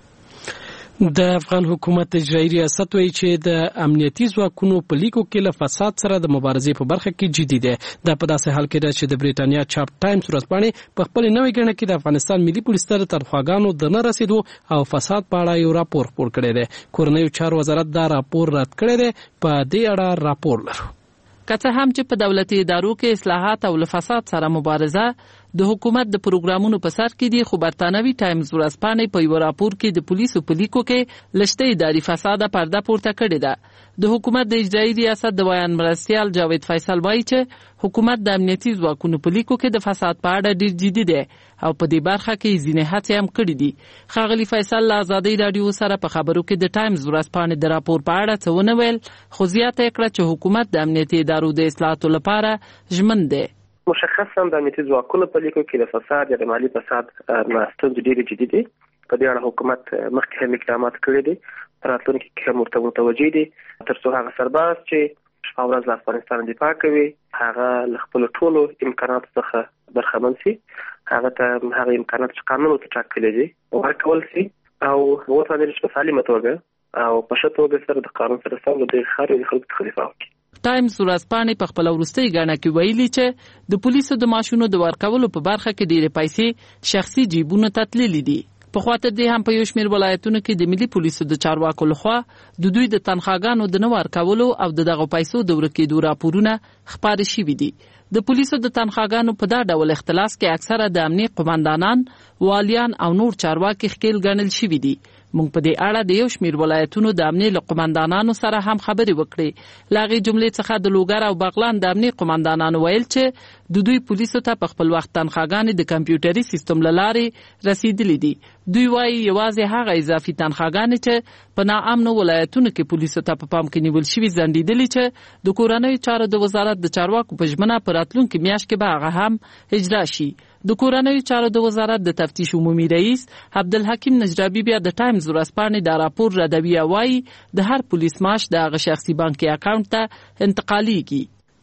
د افغان حکومت اجرایي ریاست وایي چې د امنیتي ځواکونو په لیکو کې له فساد سره د مبارزې په برخه کې جدي دی. دا په داسې حال کې ده چې د بریټانیا چاپ ټایمز ورځپاڼې په خپلې نوې ګڼه کې د افغانستان ملي پولیس ته د تنخواګانو د نه رسېدو او فساد په اړه یو راپور خپور کړی دی. کورنیو چارو وزارت دا راپور رد کړی دی. په دې اړه راپور لرو. که څه هم چې په دولتي ادارو کې اصلاحات او له فساد سره مبارزه د حکومت د پروګرامونو په سر کې دي، خو برتانوي ټایمز ورځپاڼې په یو راپور کې د پولیسو په لیکو کې لشته اداري فساده پرده پورته کړې ده. د حکومت د اجرایي ریاست د بیان مرستیال جاوید فیصل وایي چې حکومت د امنیتي ځواکونو په لیکو کې د فساد په اړه ډیر جدي دی او په دې برخه کې ځینې هڅې هم کړې دي. ښاغلي فیصل له ازادۍ راډیو سره په خبرو کې د ټایمز ورځپاڼې د راپور په اړه څه ونه ویل، خو زیاته یې کړه چې حکومت د امنیتي ادارو د اصلاحاتو لپاره ژمن دی. مشخصا د امنیتي ځواکونو په لیکو کې د فساد یا د مالي فساد ستونزې ډېرې جدي دي. په دې اړه حکومت مخکې هم اقدامات کړي دي، په راتلونکي کې هم ورته متوجه دي تر څو هغه سرباز چې شپه ورځ له افغانستان دفاع کوي هغه له خپلو ټولو امکاناتو څخه برخمن سي، هغه ته هغه امکانات چې قانون ورته ټاکلي دي ورکول سي او وتوانېږي چې په سالمه توګه او په ښه توګه سره د قانون سره سم د ښار د خلکو څخه دفاع وکړي. ټایمز ورځپاڼې په خپل وروستۍ ګڼه کې ویلي چې د پولیسو د ماشونو د ورکولو په برخه کې ډېرې پیسې شخصي جیبونو ته تللې دي. په خاطر دې هم په یو شمېر ولایتونو کې د ملي پولیسو د چارواکو لخوا د دوی د تنخواګانو د نه ورکولو او د دغه پیسو د ورکېدو راپورونه خپاره شوي دي. د پولیسو د تنخواګانو په دا ډول اختلاس کې اکثره د امنیت قوماندانان، والیان او نور چارواکي ښکېل ګڼل شوي دي. موږ په دې اړه د یو شمېر ولایتونو د امنیت له قوماندانانو سره هم خبرې وکړې. له هغې جملې څخه د لوګر او بغلان د امنیت قوماندانانو ویل چې د دوی پولیسو ته په خپل وخت تنخواګانې د کمپیوټري سیستم له لارې رسیدلې دي. دوی وایي یوازې هغه اضافي تنخواګانې چې په ناامنو ولایتونو کې پولیسو ته په پام کې نیول شوي ځنډېدلې چې د کورنیو چارو د وزارت د چارواکو په ژمنه په راتلونکي میاشت کې به هغه هم اجرا شي. د کورنیو چارو د وزارت د تفتیش عمومي رئیس عبدالحکیم نجرابي بیا د ټایمز ورځپاڼې دا راپور ردوي او وایي د هر پولیس معاش د هغه شخصي بانکي اکاونټ ته انتقالیږي.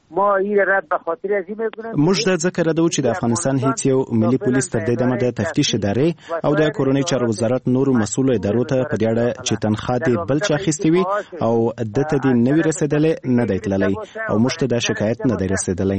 ما این رد به خاطر از این میکنیم موږ د ذکر ردو چې د افغانستان هیڅ یو ملي پولیس تر دې دمه د تفتیش ادارې او د کورونی چارو وزارت نورو مسؤل ادارو ته په دې اړه چې تنخواه دې بل چا اخیستې وي او د ته دې نوی رسیدلې نه دی تللی او موږ ته د شکایت نه دی رسیدلی.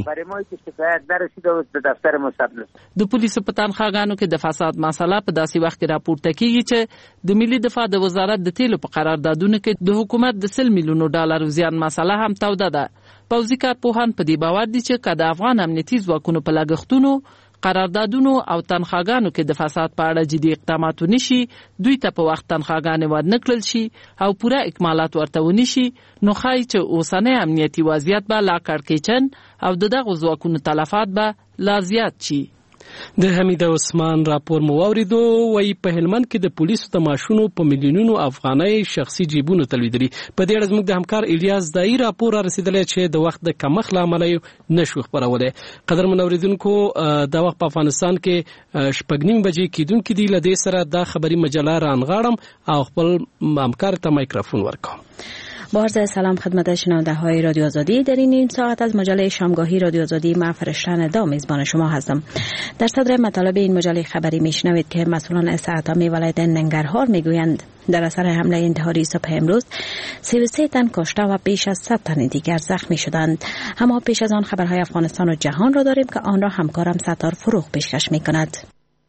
د پولیسو په تنخواهګانو کې د فساد مسله په داسې وخت کې راپورته کیږي چې د ملي دفاع د وزارت د تیلو په قراردادونو کې د حکومت د سل میلیونو ډالر زیان مسله هم توده ده. پوځي کارپوهان په دې باور دي چې که د افغان امنیتي ځواکونو په لګښتونو، قراردادونو او تنخواهګانو کې د فساد په اړه جدي اقدامات ونشي، دوی ته په وخت تنخواهګانې ورنه کړل شي او پوره اکمالات ورته ونشي، نو ښایي چې اوسنی امنیتي وضعیت به لا کړکېچن او د دغو ځواکونو تلفات به لا زیات شي. د حمید عثمان راپور مو واوریدو. وایي په هلمند کې د پولیسو د ماشونو په میلیونونو افغانۍ شخصي جیبونو تلویدلي. په دې اړه زموږ د همکار الیاس دای راپور را رسیدلی چې د وخت د کمښت له امله نشو خپرولی. قدرمن اوریدونکو، دا وخت په افغانستان کې شپږ نیم بجې کیدونکې دي. له دې سره دا خبري مجله رانغاړم او خپل همکار ته مایکروفون ورکوم. با عرض سلام خدمت شنونده های رادیو آزادی. در این نیم ساعت از مجله شامگاهی رادیو آزادی من فرشتن دا میزبان شما هستم. در صدر مطالب این مجله خبری میشنوید که مسئولان استعدامی ولایت ننگرهار میگویند در اثر حمله انتحاری صبح امروز سی و سه تن کشته و بیش از صد تن دیگر زخمی شدند. اما پیش از آن خبرهای افغانستان و جهان را داریم که آن را همکارم ستار فروغ پیشکش میکند.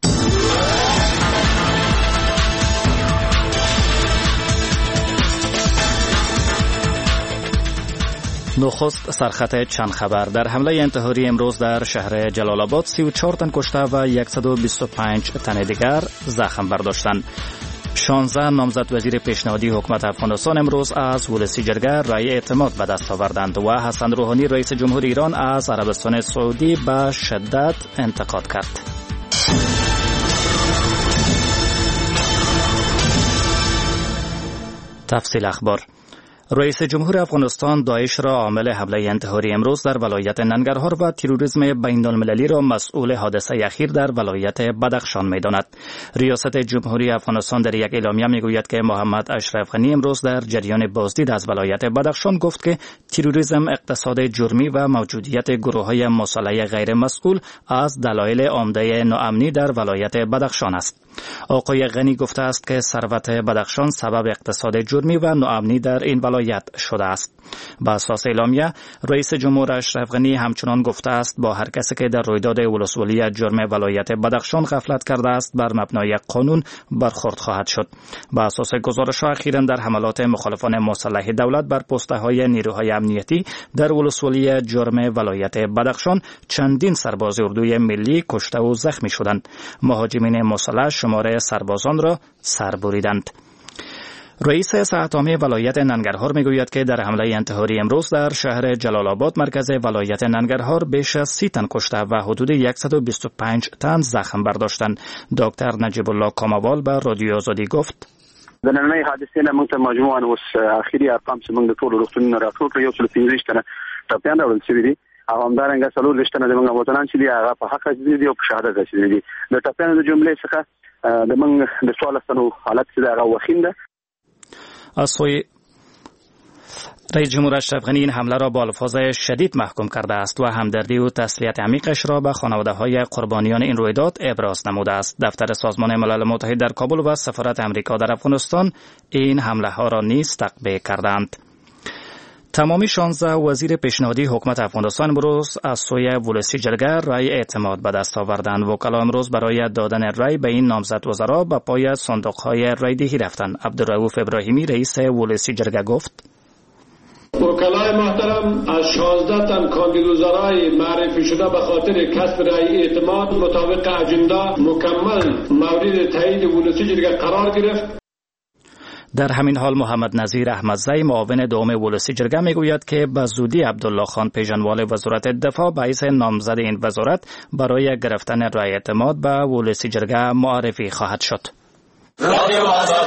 نخست سرخط چند خبر. در حمله انتحاری امروز در شهر جلال آباد سی و چهار تن کشته و صد و بیست و پنج تن دیگر زخم برداشتند. شانزده نامزد وزیر پیشنهادی حکومت افغانستان امروز از ولسی جرگه رای اعتماد به دست آوردند و حسن روحانی رئیس جمهور ایران از عربستان سعودی به شدت انتقاد کرد. تفصیل اخبار. رئیس جمهور افغانستان داعش را عامل حمله انتحاری امروز در ولایت ننگرهار و تروریسم بین المللی را مسئول حادثه اخیر در ولایت بدخشان می‌داند. ریاست جمهوری افغانستان در یک اعلامیه میگوید که محمد اشرف غنی امروز در جریان بازدید از ولایت بدخشان گفت که تروریسم، اقتصاد جرمی و موجودیت گروه‌های مسلح غیر مسئول از دلایل عمده ناامنی در ولایت بدخشان است. آقای غنی گفته است که ثروت بدخشان سبب اقتصاد جرمی و ناامنی در این ولایت شده است. با اساس اعلامیه، رئیس جمهور اشرف غنی همچنان گفته است با هر کسی که در رویداد ولسوالی جرم ولایت بدخشان غفلت کرده است بر مبنای قانون برخورد خواهد شد. با اساس گزارش اخیراً در حملات مخالفان مسلح دولت بر پست‌های نیروهای امنیتی در ولسوالی جرم ولایت بدخشان چندین سرباز اردوی ملی کشته و زخمی شدند. مهاجمین مسلح شماره سربازان را سر بریدند. رئیس ساعت‌عامه ولایت ننگرهار میگوید که در حمله انتحاری امروز در شهر جلال آباد مرکز ولایت ننگرهار بیش از سی تن کشته و حدود صد و بیست و پنج تن زخم برداشتند. دکتر نجیب الله کاموال به رادیو آزادی گفت: د نننۍ حادثې نه موږ ته مجموعاً اوس اخري ارقام چې موږ د ټولو روغتونونو راټول کړو یو سل پنځه ویشت تنه ټپیان راوړل شوي دي او همدارنګه څلور ویشت تنه زموږ وطنان چې دي هغه په حق رسېدلي دي او په شهادت رسېدلي دي. د ټپیانو د جملې څخه د موږ د څوارلس تنو حالت چې دی هغه وخیم ده. از سوی رئیس جمهور اشرف غنی این حمله را با الفاظ شدید محکوم کرده است و همدردی و تسلیت عمیقش را به خانواده‌های قربانیان این رویداد ابراز نموده است. دفتر سازمان ملل متحد در کابل و سفارت امریکا در افغانستان این حمله ها را نیز تقبیح کردند. تمامی شانزده وزیر پیشنهادی حکومت افغانستان امروز از سوی ولسی جرگه رای اعتماد به دست آوردند. وکلا امروز برای دادن رای به این نامزد وزرا به پای صندوق‌های رایدهی رفتند. عبدالرؤوف ابراهیمی رئیس ولسی جرگه گفت: وکلای محترم، از شانزده تن کاندید وزرای معرفی شده به خاطر کسب رای اعتماد مطابق اجندا مکمل مورد تایید ولسی جرگه قرار گرفت. در همین حال محمد نظیر احمدزی معاون دوم ولسی جرگه میگوید که به زودی عبدالله خان پیژنوال وزارت دفاع باعث نامزد این وزارت برای گرفتن رای اعتماد به ولسی جرگه معرفی خواهد شد.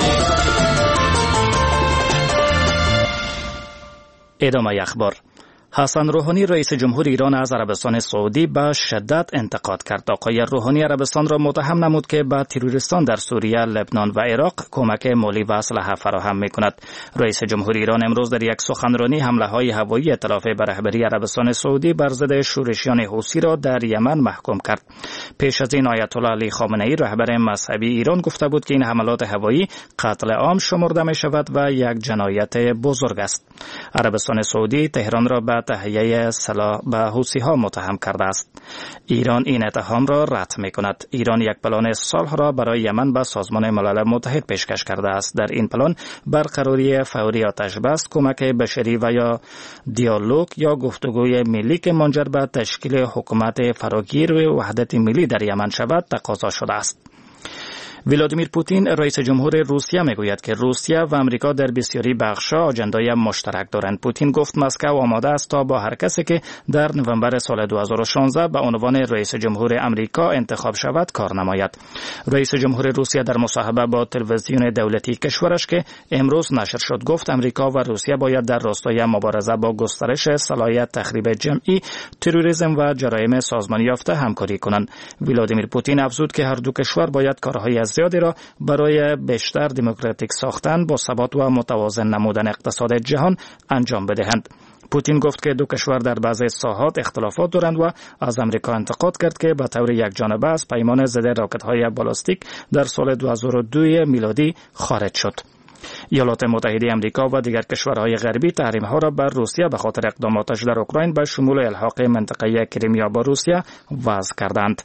ادامه اخبار. حسن روحانی رئیس جمهور ایران از عربستان سعودی به شدت انتقاد کرد. آقای روحانی عربستان را متهم نمود که به تروریستان در سوریه، لبنان و عراق کمک مالی و اسلحه فراهم می‌کند. رئیس جمهور ایران امروز در یک سخنرانی حمله‌های هوایی ائتلاف به رهبری عربستان سعودی بر ضد شورشیان حوثی را در یمن محکوم کرد. پیش از این آیت الله علی خامنه‌ای رهبر مذهبی ایران گفته بود که این حملات هوایی قتل عام شمرده می‌شود و یک جنایت بزرگ است. عربستان سعودی تهران را به تهیه سلاح به حوثی‌ها متهم کرده است. ایران این اتهام را رد می‌کند. ایران یک پلان صلح را برای یمن به سازمان ملل متحد پیشکش کرده است. در این پلان برقراری فوری آتش بس، کمک بشری و یا دیالوگ یا گفتگوی ملی که منجر به تشکیل حکومت فراگیر و وحدت ملی در یمن شود تقاضا شده است. ولادیمیر پوتین رئیس جمهور روسیه میگوید که روسیه و امریکا در بسیاری بخش‌ها آجندای مشترک دارند. پوتین گفت مسکو آماده است تا با هر کسی که در نوامبر سال دو هزار و شانزده به عنوان رئیس جمهور امریکا انتخاب شود کار نماید. رئیس جمهور روسیه در مصاحبه با تلویزیون دولتی کشورش که امروز نشر شد گفت امریکا و روسیه باید در راستای مبارزه با گسترش صلاحیت تخریب جمعی، تروریسم و جرایم سازمانی یافته همکاری کنند. ولادیمیر پوتین افزود که هر دو کشور باید کارهای زیادی را برای بیشتر دموکراتیک ساختن با ثبات و متوازن نمودن اقتصاد جهان انجام بدهند. پوتین گفت که دو کشور در بعضی ساحات اختلافات دارند و از امریکا انتقاد کرد که به طور یکجانبه از پیمان ضد راکت‌های بالستیک در سال دو هزار و دو میلادی خارج شد. ایالات متحده امریکا و دیگر کشورهای غربی تحریم‌ها را بر روسیه به خاطر اقداماتش در اوکراین به شمول الحاق منطقه کریمیا با روسیه وضع کردند.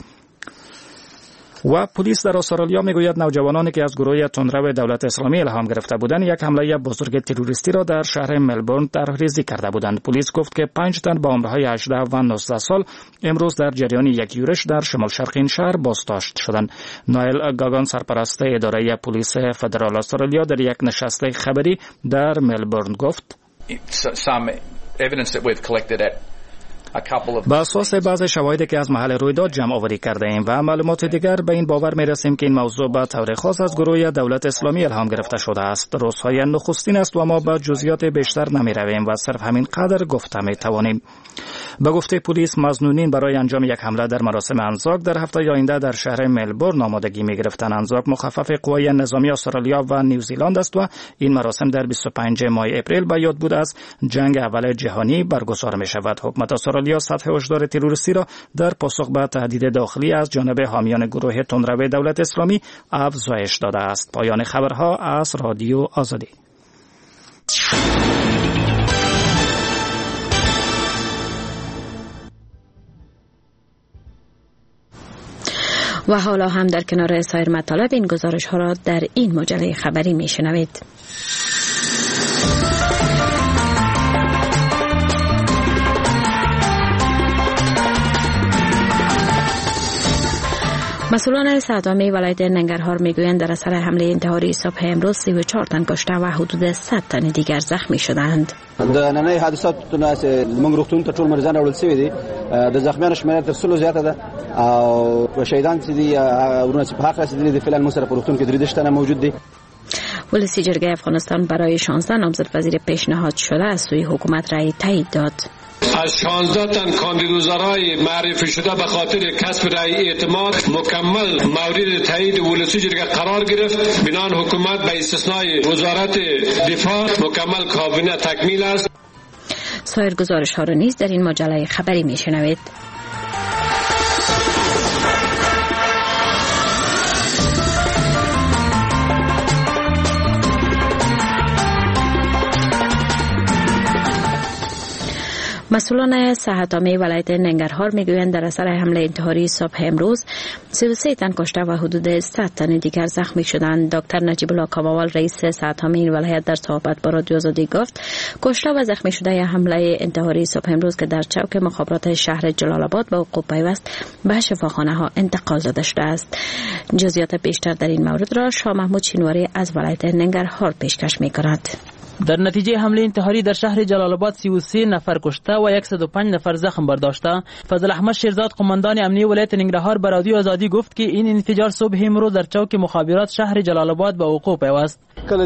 و پلیس در استرالیا میگوید نوجوانانی که از گروه تندرو دولت اسلامی الهام گرفته بودند یک حمله بزرگ تروریستی را در شهر ملبورن طرحریزی کرده بودند. پلیس گفت که پنج تن با عمرهای هجده و نوزده سال امروز در جریان یک یورش در شمال شرق این شهر بازداشت شدند. نایل گاگان سرپرست اداره پلیس فدرال استرالیا در یک نشست خبری در ملبورن گفت با اساس بعض شواهدی که از محل رویداد جمع آوری کرده ایم و معلومات دیگر به این باور می رسیم که این موضوع به طور خاص از گروه دولت اسلامی الهام گرفته شده است. روزهای نخستین است و ما به جزئیات بیشتر نمی رویم و صرف همین قدر گفته می توانیم. به گفته پلیس مظنونین برای انجام یک حمله در مراسم انزاک در هفته آینده در شهر ملبورن آمادگی می گرفتند. انزاک مخفف قوای نظامی استرالیا و نیوزیلند است و این مراسم در بیست و پنجم ماه اپریل به یاد بود از جنگ اول جهانی برگزار می شود. حکومت استرالیا سطح هشدار تروریستی را در پاسخ به تهدید داخلی از جانب حامیان گروه تندرو دولت اسلامی افزایش داده است. پایان خبرها از رادیو آزادی. و حالا هم در کنار سایر مطالب این گزارش ها را در این مجله خبری می شنوید. مسئولان صدامی ولایت ننگرهار میگویند در اثر حمله انتحاری صبح امروز سی و چهار تن کشته و حدود صد تن دیگر زخمی شدند. د نننۍ حادثاتو نه موږ روغتون ته ټول مریضان راوړل شوي دي. د زخمیانو شمېر تر سلو زیاته ده او شهیدان چې دي ورونه چې په حق رسېدلي دي فعلا موږ سره په روغتون کې درې دېرش تنه موجود دي. ولسی جرگه افغانستان برای شانزده نامزد وزیر پیشنهاد شده از سوی حکومت رأی تایید داد. از شانزده تن کاندیدوزارای معرفی شده به خاطر کسب رأی اعتماد مکمل مورد تایید ولسی جرگه قرار گرفت. بنان حکومت به استثنای وزارت دفاع مکمل کابینه تکمیل است. سایر گزارش ها را نیز در این مجله خبری میشنوید. مسئولان صحت عامه ولایت ننگرهار میگویند در اثر حمله انتحاری صبح امروز سی و سه تن کشته و حدود صد تن دیگر زخمی شدند. دکتر نجیب الله کاموال رئیس صحت عامه این ولایت در صحبت با رادیو آزادی گفت کشته و زخمی شده حمله انتحاری صبح امروز که در چوک مخابرات شهر جلال آباد به حقوق پیوست به شفاخانه ها انتقال داده شده است. جزئیات بیشتر در این مورد را شاه محمود شینواری از ولایت ننگرهار پیشکش می‌کند. در نتیجه حمله انتحاری در شهر جلال آباد سی و سه نفر کشته و صد و پنج نفر زخم برداشته. فضل احمد شیرزاد قماندان امنیه ولایت ننگرهار به رادیو آزادی گفت که این انفجار صبح امروز در چوک مخابرات شهر جلال آباد به وقوع پیوست.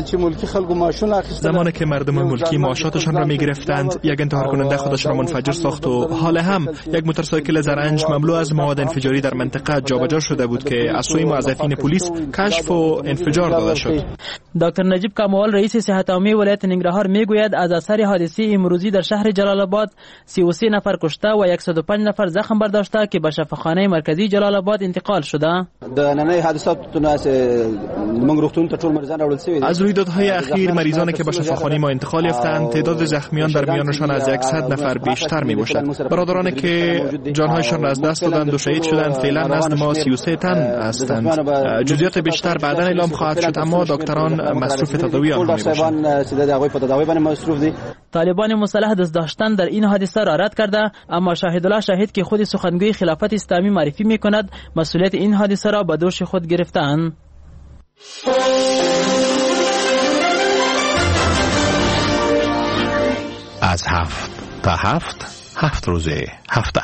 زمانی که مردم ملکی معاشاتشان را می گرفتند، یک انتحار کننده خودش را منفجر ساخت و حال هم یک موتورسایکل زرنج مملو از مواد انفجاری در منطقه جابجا شده بود که از سوی موظفین پلیس کشف و انفجار داده شد. دکتر نجیب کاموال رئیس صحت عامه ولایت ننگرهار میگوید از اثر حادثه امروزی در شهر جلال آباد سی و سه نفر کشته و صد و پنج نفر زخم برداشته که به شفاخانه مرکزی جلال آباد انتقال شده. در ننه حادثات توناس منگروختون تا طول مریضان راول سوی از رویدادهای اخیر مریضانی که به شفاخانه ما انتقال یافتند تعداد زخمیان در میانشان از صد نفر بیشتر میباشد. برادرانی که جانهایشان را از دست دادند و شهید شدند فعلا نزد ما سی و سه تن هستند. جزئیات بیشتر بعدا اعلام خواهد شد، اما دکتران مصروف تداوی آنها میباشند. طالبان مسلح دست داشتن در این حادثه را رد کرده، اما شاهدالله شاهد که خود سخنگوی خلافت اسلامی معرفی میکند مسئولیت این حادثه را به دوش خود گرفتند. از هفت تا هفت هفت روزه هفته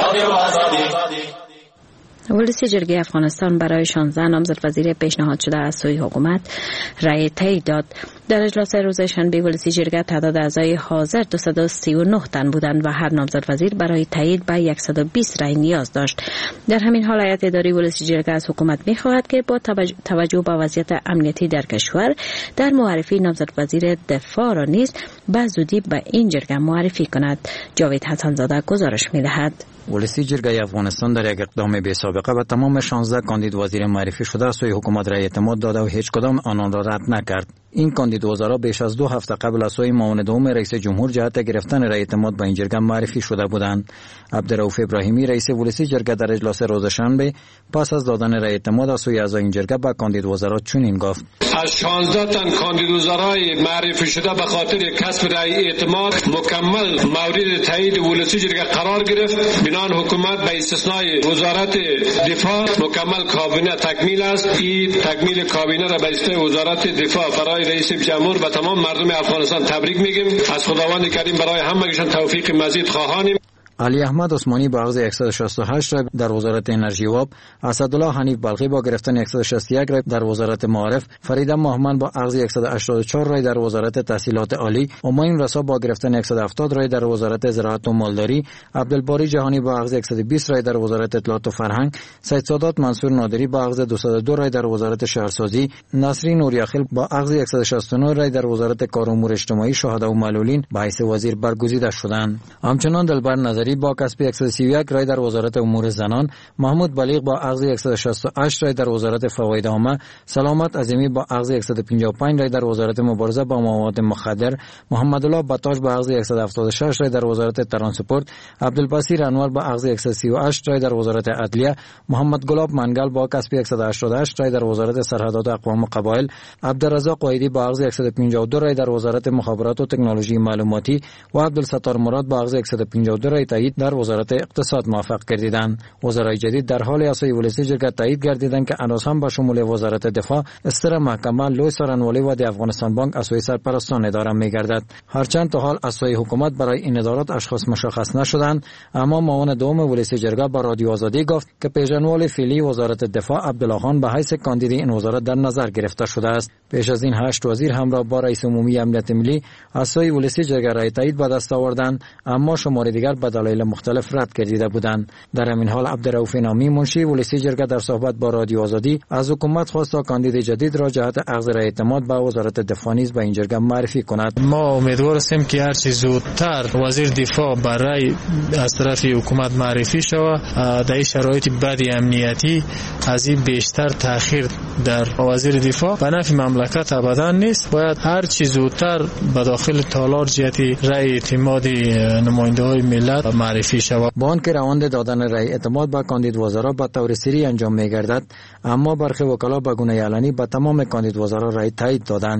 ولسی جرگه افغانستان برای شانزده نامزد وزیر پیشنهاد شده از سوی حکومت رأی تایید داد. در اجلاس روز شنبه ولسی جرگه تعداد اعضای حاضر دویست و سی و نه تن بودند و هر نامزد وزیر برای تایید به صد و بیست رأی نیاز داشت. در همین حال هیئت اداری ولسی جرگه از حکومت می‌خواهد که با توجه به وضعیت امنیتی در کشور در معرفی نامزد وزیر دفاع را نیز به زودی به این جرگه معرفی کند. جاوید حسن زاده گزارش می‌دهد. ولسی جرگه افغانستان در یک اقدام بی سابقه به تمام شانزده کاندید وزیر معرفی شده سوی حکومت رأی اعتماد داده و هیچ کدام آنان را رد نکرد. این کاندید وزرا بیش از دو هفته قبل از سوی معاون دوم رئیس جمهور جهت گرفتن رأی اعتماد به این جرگه معرفی شده بودند. عبدالرؤوف ابراهیمی رئیس ولسی جرگه در اجلاس روز شنبه پس از دادن رأی اعتماد از سوی اعضای این جرگه به کاندید وزرا چنین گفت: از شانزده تن کاندید وزرای معرفی شده به خاطر کسب رأی اعتماد مکمل مورد تایید ولسی جرگه قرار گرفت. بنان حکومت به استثنای وزارت دفاع مکمل کابینه تکمیل است. این تکمیل کابینه را به استثنای وزارت دفاع برای رئیس جمهور به تمام مردم افغانستان تبریک میگیم. از خداوند کریم برای همگیشان توفیق مزید خواهانیم. علی احمد عثمانی با اخذ صد و شصت و هشت رای در وزارت انرژی و آب، اسدالله حنیف بلخی با گرفتن صد و شصت و یک رای در وزارت معارف، فریده ماهمن با اخذ صد و هشتاد و چهار رای در وزارت تحصیلات عالی، امایم رسا با گرفتن صد و هفتاد رای در وزارت زراعت و مالداری، عبدالباری جهانی با اخذ صد و بیست رای در وزارت اطلاعات و فرهنگ، سید سادات منصور نادری با اخذ دویست و دو رای در وزارت شهرسازی، نصری نوریاخیل با اخذ صد و شصت و نه رای در وزارت کار و امور اجتماعی، شهدا و معلولین به حیث وزیر برگزیده شدند. همچنین دلبر نظری با کسب صد و سی و یک رای در وزارت امور زنان، محمود بلیغ با اخذ صد و شصت و هشت رای در وزارت فواید عامه، سلامت عظیمی با اخذ صد و پنجاه و پنج رای در وزارت مبارزه با مواد مخدر، محمد الله بطاش با اخذ صد و هفتاد و شش رای در وزارت ترانسپورت، عبدالبصیر انور با اخذ صد و سی و هشت رای در وزارت عدلیه، محمد گلاب منگل با کسب صد و هشتاد و هشت رای در وزارت سرحدات و اقوام و قبایل، عبدالرزاق وحیدی با اخذ صد و پنجاه و دو رای در وزارت مخابرات و تکنولوژی معلوماتی و عبدالستار مراد با اخذ صد و پنجاه و دو رای تایید در وزارت اقتصاد موافق گردیدند. وزرای جدید در حال اساسی ولسی جرگه تایید گردیدند که اناس هم به شمول وزارت دفاع، استر محکمه، لوی سارنوالی و دی افغانستان بانک اساسی سرپرستان اداره می‌گردد. هرچند تا حال اساسی حکومت برای این ادارات اشخاص مشخص نشدند، اما معاون دوم ولسی جرگه با رادیو آزادی گفت که پیشنوال فعلی وزارت دفاع عبدالله خان به حیث کاندید این وزارت در نظر گرفته شده است. پیش از این هشت وزیر همراه با رئیس عمومی امنیت ملی اساسی ولسی جرگه رای تایید به دست آوردند، اما شمار دیگر به دلایل مختلف رد گردیده بودند. در همین حال عبدالرؤوف نامی منشی ولسی جرگه در صحبت با رادیو آزادی از حکومت خواست تا کاندید جدید را جهت اخذ رای اعتماد به وزارت دفاع نیز به این جرگه معرفی کند. ما امیدوار هستیم که هر چه زودتر وزیر دفاع برای از طرف حکومت معرفی شود. در شرایط بد امنیتی از این بیشتر تاخیر در وزیر دفاع به نفع مملکت ابدا نیست. باید هر چه زودتر به داخل تالار جهت رای اعتماد نماینده های ملت معرفی شود. با آنکه روند دادن رای اعتماد به کاندید وزرا به طور سری انجام می‌گردد، اما برخی وکلا به گونه علنی به تمام کاندید وزرا رای تایید دادند.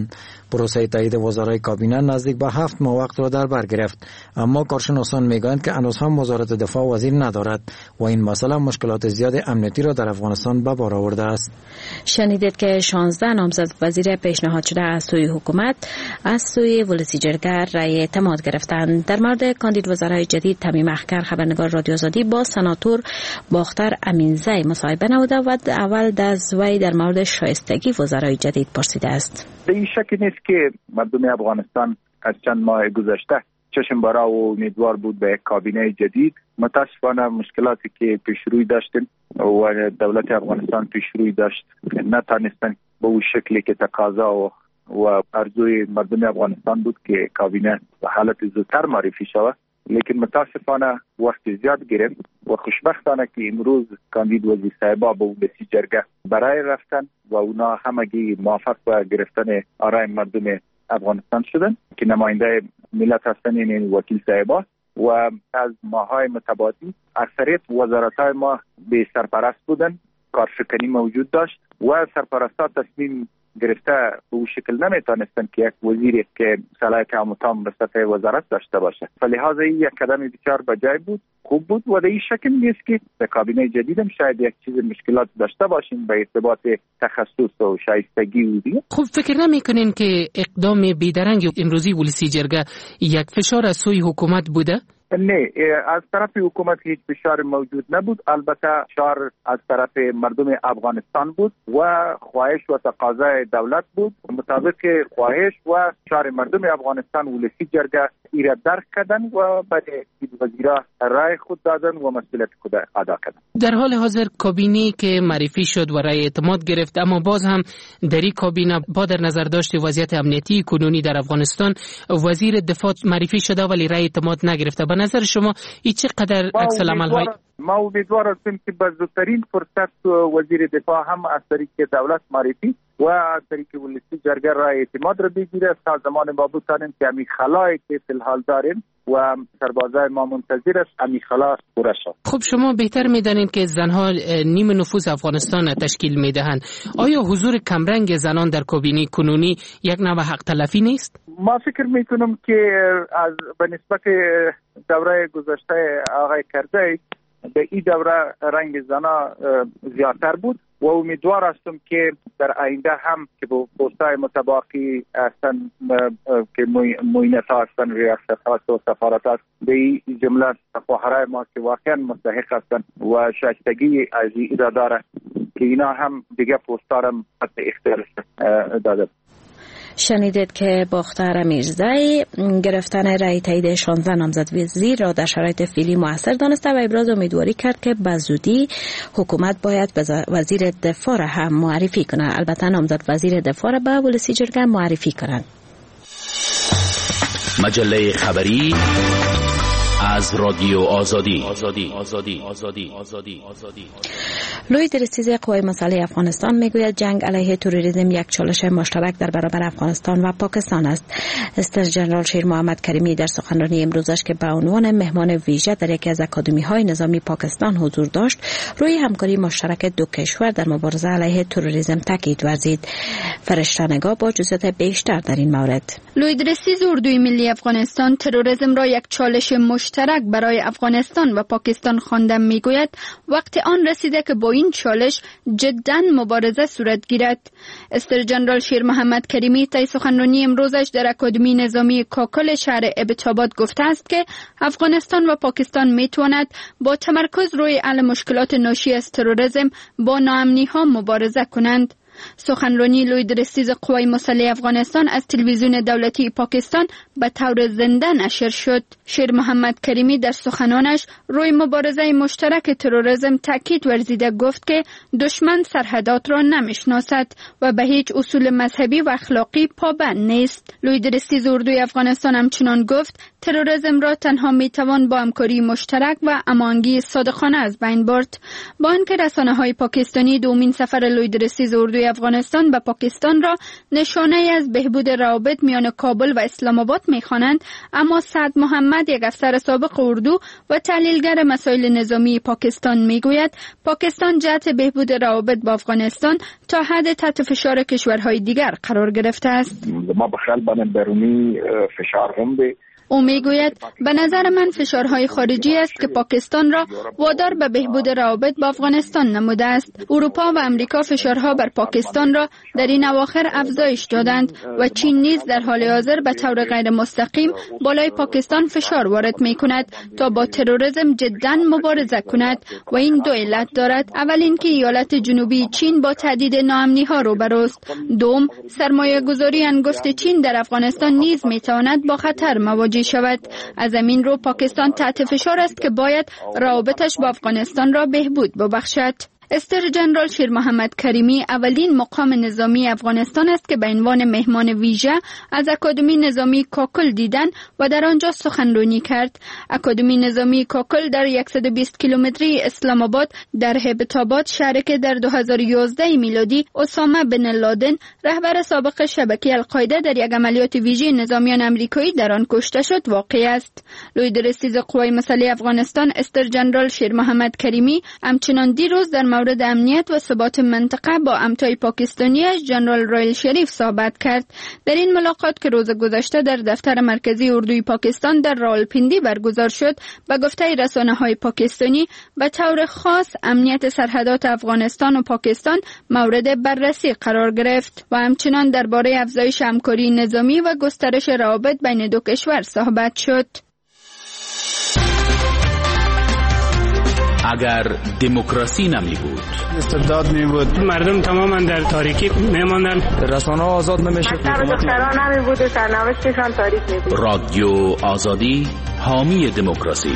پروسه تایید وزرای کابینه نزدیک به هفت ماه وقت را در بر گرفت، اما کارشناسان میگویند که هنوز هم وزارت دفاع وزیر ندارد و این مسئله مشکلات زیاد امنیتی را در افغانستان به بار آورده است. شنیدید که شانزده نامزد وزیر پیشنهاد شده از سوی حکومت از سوی ولسی جرگه رای اعتماد گرفتند. در مورد کاندید وزرای جدید تمیم اخگر خبرنگار رادیو آزادی با سناتور باختر امینزی مصاحبه نموده و اول از وی در مورد شایستگی وزرای جدید پرسیده است. این شکی نیست که مردم افغانستان از چند ماه گذشته چشم برا و امیدوار بود به کابینه جدید. متاسفانه مشکلاتی که پیش روی داشتیم و دولت افغانستان پیش روی داشت نتانستن به اون شکلی که تقاضا و و ارزوی مردم افغانستان بود که کابینه به حالت زودتر معرفی شود، لیکن متاسفانه وقت زیاد گرفت و خوشبختانه که امروز کاندید وزیر صاحبا به ولسی جرگه برای رفتن و اونا همگی موافق به گرفتن آرای مردم افغانستان شدن که نماینده ملت هستن این وکیل صاحبا و از ماهای متبادل اکثریت وزارت‌های ما به سرپرست بودن، کارشکنی موجود داشت و سرپرستا تصمیم گرفته به اون شکل نمیتونستن که یک وزیری که صلاحیت عام و تام به سطح وزارت داشته باشه. فلحاظ این یک قدم بسیار بجای بود، خوب بود و در این شکل نیست که در کابینه جدیدم شاید یک چیز مشکلات داشته باشیم به ارتباط تخصص و شایستگی و دیگه. خب فکر نمیکنین که اقدام بیدرنگ امروزی ولسی جرگه یک فشار از سوی حکومت بوده؟ نه، از طرف حکومت هیچ فشار موجود نبود، البته فشار از طرف مردم افغانستان بود و خواهش و تقاضای دولت بود. مطابق خواهش و فشار مردم افغانستان ولسی جرگه ایراد درک کردن و برای وزیرا رای خود دادن و مسئولیت خود ادا کردن. در حال حاضر کابینه که معرفی شد و رای اعتماد گرفت، اما باز هم در این کابینه با در نظر داشت وضعیت امنیتی کنونی در افغانستان وزیر دفاع معرفی شده ولی رای اعتماد نگرفته. به نظر شما این چقدر عکس العمل های ما امیدوار هستیم که به زودترین فرصت وزیر دفاع هم از طریق دولت معرفی و از طریق ولسی جرگه رای اعتماد را بگیره تا زمان ما بتانیم که امی خلایی که فی الحال داریم و سربازای ما منتظر است امی خلا پوره شد. خب شما بهتر میدانید که زنها نیم نفوذ افغانستان تشکیل میدهند. آیا حضور کمرنگ زنان در کابینه کنونی یک نوع حق تلفی نیست؟ ما فکر میکنم که از به نسبت دوره گذشته آقای کرده به این دوره رنگ زنا زیادتر بود و امیدوار هستم که در آینده هم که با پست‌های متباقی هستن که معینت ها هستن، ریاست و سفارت هست به این جمله سفاهرای ما که واقعا مستحق هستن و شایستگی از این داره که اینا هم دیگه پست‌ها را حتی اختیار داده. شنیدید که باختر امیرزی گرفتن رای تایید شانزده نامزد وزیر را در شرایط فعلی موثر دانسته و ابراز امیدواری کرد که به زودی حکومت باید وزیر دفاع را هم معرفی کنند. البته نامزد وزیر دفاع را به ولسی جرگه معرفی کنند. مجله خبری از رادیو آزادی. آزادی آزادی آزادی آزادی آزادی. لوی درستیز قوای مسلح افغانستان میگوید جنگ علیه تروریسم یک چالش مشترک در برابر افغانستان و پاکستان است. استر جنرال شیر محمد کریمی در سخنرانی امروزش که به عنوان مهمان ویژه در یکی از اکادمی‌های نظامی پاکستان حضور داشت، روی همکاری مشترک دو کشور در مبارزه علیه تروریسم تاکید ورزید. فرشته‌نگار با جزئیات بیشتر در این مورد. لوی درستیز اردوی ملی افغانستان تروریسم را یک چالش مشترک برای افغانستان و پاکستان خوانده میگوید وقت آن رسیده که با این چالش جداً مبارزه صورت گیرد. استر جنرال شیر محمد کریمی طی سخنرانی امروزش در اکادمی نظامی کاکل شهر ابتاباد گفته است که افغانستان و پاکستان میتواند با تمرکز روی حل مشکلات ناشی از تروریسم با ناامنی ها مبارزه کنند. سخنرانی لوی درستیز قوای مسلح افغانستان از تلویزیون دولتی پاکستان به طور زنده نشر شد. شیر محمد کریمی در سخنانش روی مبارزه مشترک تروریسم تاکید ورزیده گفت که دشمن سرحدات را نمیشناسد و به هیچ اصول مذهبی و اخلاقی پابند نیست. لوی درستیز اردوی افغانستان همچنان گفت تروریسم را تنها میتوان با همکاری مشترک و هماهنگی صادقانه از بین برد. با آنکه رسانه‌های پاکستانی دومین سفر لوی درستیز اردوی افغانستان به پاکستان را نشانه از بهبود روابط میان کابل و اسلام آباد می‌خوانند، اما سعد محمد، یک افسر سابق اردو و تحلیلگر مسائل نظامی پاکستان میگوید پاکستان جهت بهبود روابط با افغانستان تا حد تحت فشار کشورهای دیگر قرار گرفته است. ما بخل بنن برونی فشار هم به او میگوید به نظر من فشارهای خارجی است که پاکستان را وادار به بهبود روابط با افغانستان نموده است. اروپا و امریکا فشارها بر پاکستان را در این اواخر افزایش دادند و چین نیز در حال حاضر به طور غیر مستقیم بالای پاکستان فشار وارد می کند تا با تروریسم جدا مبارزه کند و این دو علت دارد. اول اینکه ایالت جنوبی چین با تهدید ناامنی ها روبروست. دوم، سرمایه گذاری انگفت چین در افغانستان نیز می تواند با خطر مواجه شود. از همین رو پاکستان تحت فشار است که باید روابطش با افغانستان را بهبود ببخشد. استر جنرال شیر محمد کریمی اولین مقام نظامی افغانستان است که به عنوان مهمان ویژه از اکادمی نظامی کاکل دیدن و در آنجا سخنرانی کرد. اکادمی نظامی کاکل در صد و بیست کیلومتری اسلام آباد در هیبت‌آباد، شهری که در دو هزار و یازده میلادی اسامه بن لادن، رهبر سابق شبکه القاعده، در یک عملیات ویژه نظامیان آمریکایی در آن کشته شد واقع است. لوی رئیس قوای مسلح افغانستان استر جنرال شیر محمد کریمی همچنان دیروز در مورد امنیت و ثبات منطقه با همتای پاکستانی جنرال رایل شریف صحبت کرد. در این ملاقات که روز گذشته در دفتر مرکزی اردوی پاکستان در راولپیندی برگزار شد، به گفته رسانه‌های پاکستانی به طور خاص امنیت سرحدات افغانستان و پاکستان مورد بررسی قرار گرفت و همچنان درباره افزایش همکاری نظامی و گسترش روابط بین دو کشور صحبت شد. اگر دموکراسی نمی بود، استبداد می بود، مردم تماما در تاریکی می ماندن، رسانه آزاد نمیشد، دختران نمی بود و سرنوشتشان تاریک می بود. رادیو آزادی، حامی دموکراسی.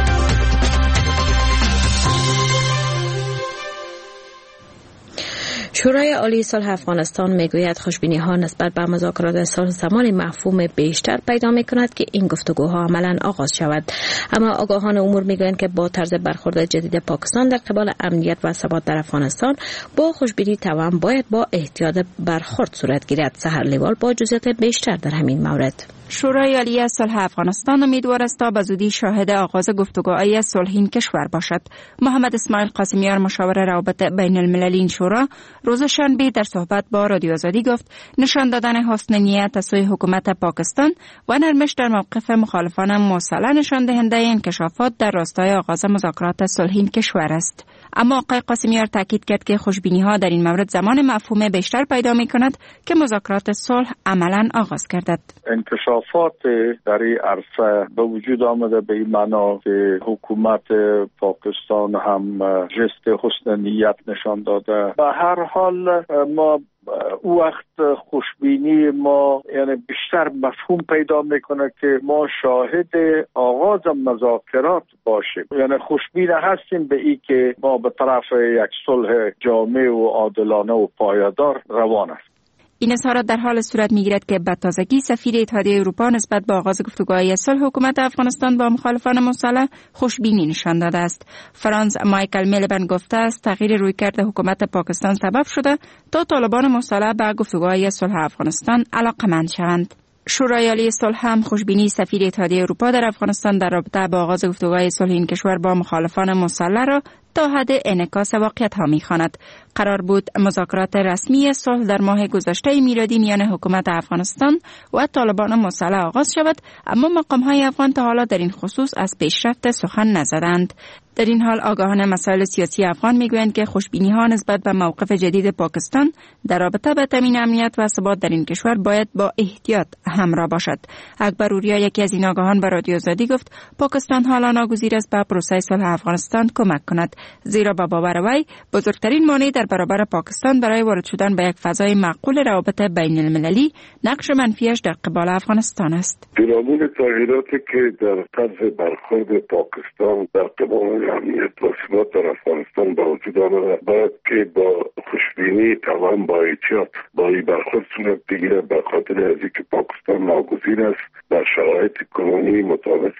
شورای عالی صلح افغانستان میگوید خوشبینی ها نسبت به مذاکرات صلح زمان مفهوم بیشتر پیدا می کند که این گفتگوها عملا آغاز شود. اما آگاهان امور میگویند که با طرز برخورد جدید پاکستان در قبال امنیت و ثبات در افغانستان با خوشبینی توام باید با احتیاط برخورد صورت گیرد. سحر لیوال با جزئیات بیشتر در همین مورد. شورای عالی صلح افغانستان امیدوار است تا به زودی شاهد آغاز گفتگوهای صلح این کشور باشد. محمد اسماعیل قاسمیار، مشاور روابط بین المللی این شورا، روز شنبه در صحبت با رادیو آزادی گفت نشان دادن حسن نیت از سوی حکومت پاکستان و نرمش در موقف مخالفان مسلح نشان دهنده انکشافات در راستای آغاز مذاکرات صلح این کشور است. اما آقای قاسمیار تاکید کرد که خوشبینی ها در این مورد زمان مفهوم بیشتر پیدا می کند که مذاکرات صلح عملا آغاز گردد. انکشافات در این عرصه به وجود آمده به این معنا که حکومت پاکستان هم جست حسن نیت نشان داده. به هر حال ما او وقت خوشبینی ما یعنی بیشتر مفهوم پیدا میکنه که ما شاهد آغاز مذاکرات باشیم. یعنی خوشبین هستیم به این که ما به طرف یک صلح جامع و عادلانه و پایدار روان است. این اظهارات در حال صورت میگیرد که به تازگی سفیر اتحادیه اروپا نسبت به آغاز گفتگوهای صلح حکومت افغانستان با مخالفان مسلح خوشبینی نشان داده است. فرانس مایکل میلبن گفته است تغییر رویکرد حکومت پاکستان سبب شده تا طالبان مسلح به گفتگوهای صلح افغانستان علاقمند شوند. شورای عالی صلح هم خوشبینی سفیر اتحادیه اروپا در افغانستان در رابطه با آغاز گفتگوهای صلح این کشور با مخالفان مسلح را تا حد انعکاس واقعیت ها می‌خواند. قرار بود مذاکرات رسمی صلح در ماه گذشته میلادی میان حکومت افغانستان و طالبان مسلح آغاز شود، اما مقام‌های افغان تا حالا در این خصوص از پیشرفت سخن نزدند. در این حال آگاهان مسائل سیاسی افغان میگویند که خوشبینی‌ها نسبت به موقف جدید پاکستان در رابطه با تامین امنیت و ثبات در این کشور باید با احتیاط همراه باشد. اکبر اوریا، یکی از این آگاهان، به رادیو آزادی گفت پاکستان حالا ناگزیر است به پروسه صلح افغانستان کمک کند، زیرا با باور وی بزرگترین مانع در برابر پاکستان برای وارد شدن به یک فضای معقول روابط بین المللی نقش منفیش در قبال افغانستان است. پیرامون تغییراتی که در طرز برخورد پاکستان در قبال امنیت و ثبات در افغانستان با وجود آمده، باید که با خوشبینی توان با احتیاط با این برخورد صورت بگیرد، به خاطر از اینکه پاکستان ناگزیر است در شرایط کنونی مطابق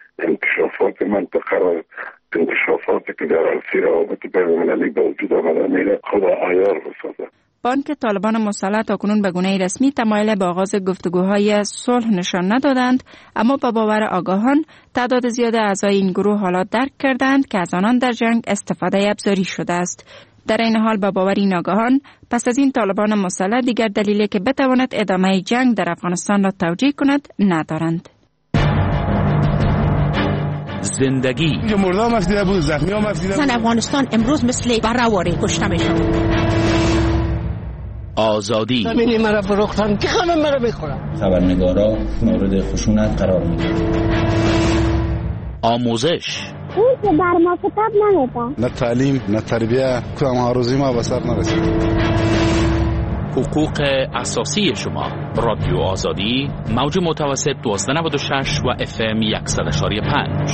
انکشافات منطقه را انکشافاتی که در عرصه روابط بین المللی به وجود آمده میره خود عیار بسازد. بانک طالبان مسلح تاکنون به گونه رسمی تمایل به آغاز گفتگوهای صلح نشان ندادند، اما با باور آگاهان تعداد زیاد اعضای این گروه حالا درک کردند که از آنان در جنگ استفاده ابزاری شده است. در این حال با باور این آگاهان پس از این طالبان مسلح دیگر دلیلی که بتواند ادامه جنگ در افغانستان را توجیه کند ندارند. زندگی زن افغانستان امروز مثل برآوری کشته میشود. آزادی زمینی مرا فروختن که همه مرا میخورن. خبرنگارا مورد خشونت قرار میگیرند. آموزش اون که بر ما کتاب نمیده. نه تعلیم نه تربیه که ما روزی ما به سر نرسید. حقوق اساسی شما. رادیو آزادی موج متوسط دوازده نود و شش و اف ام صد و پنج.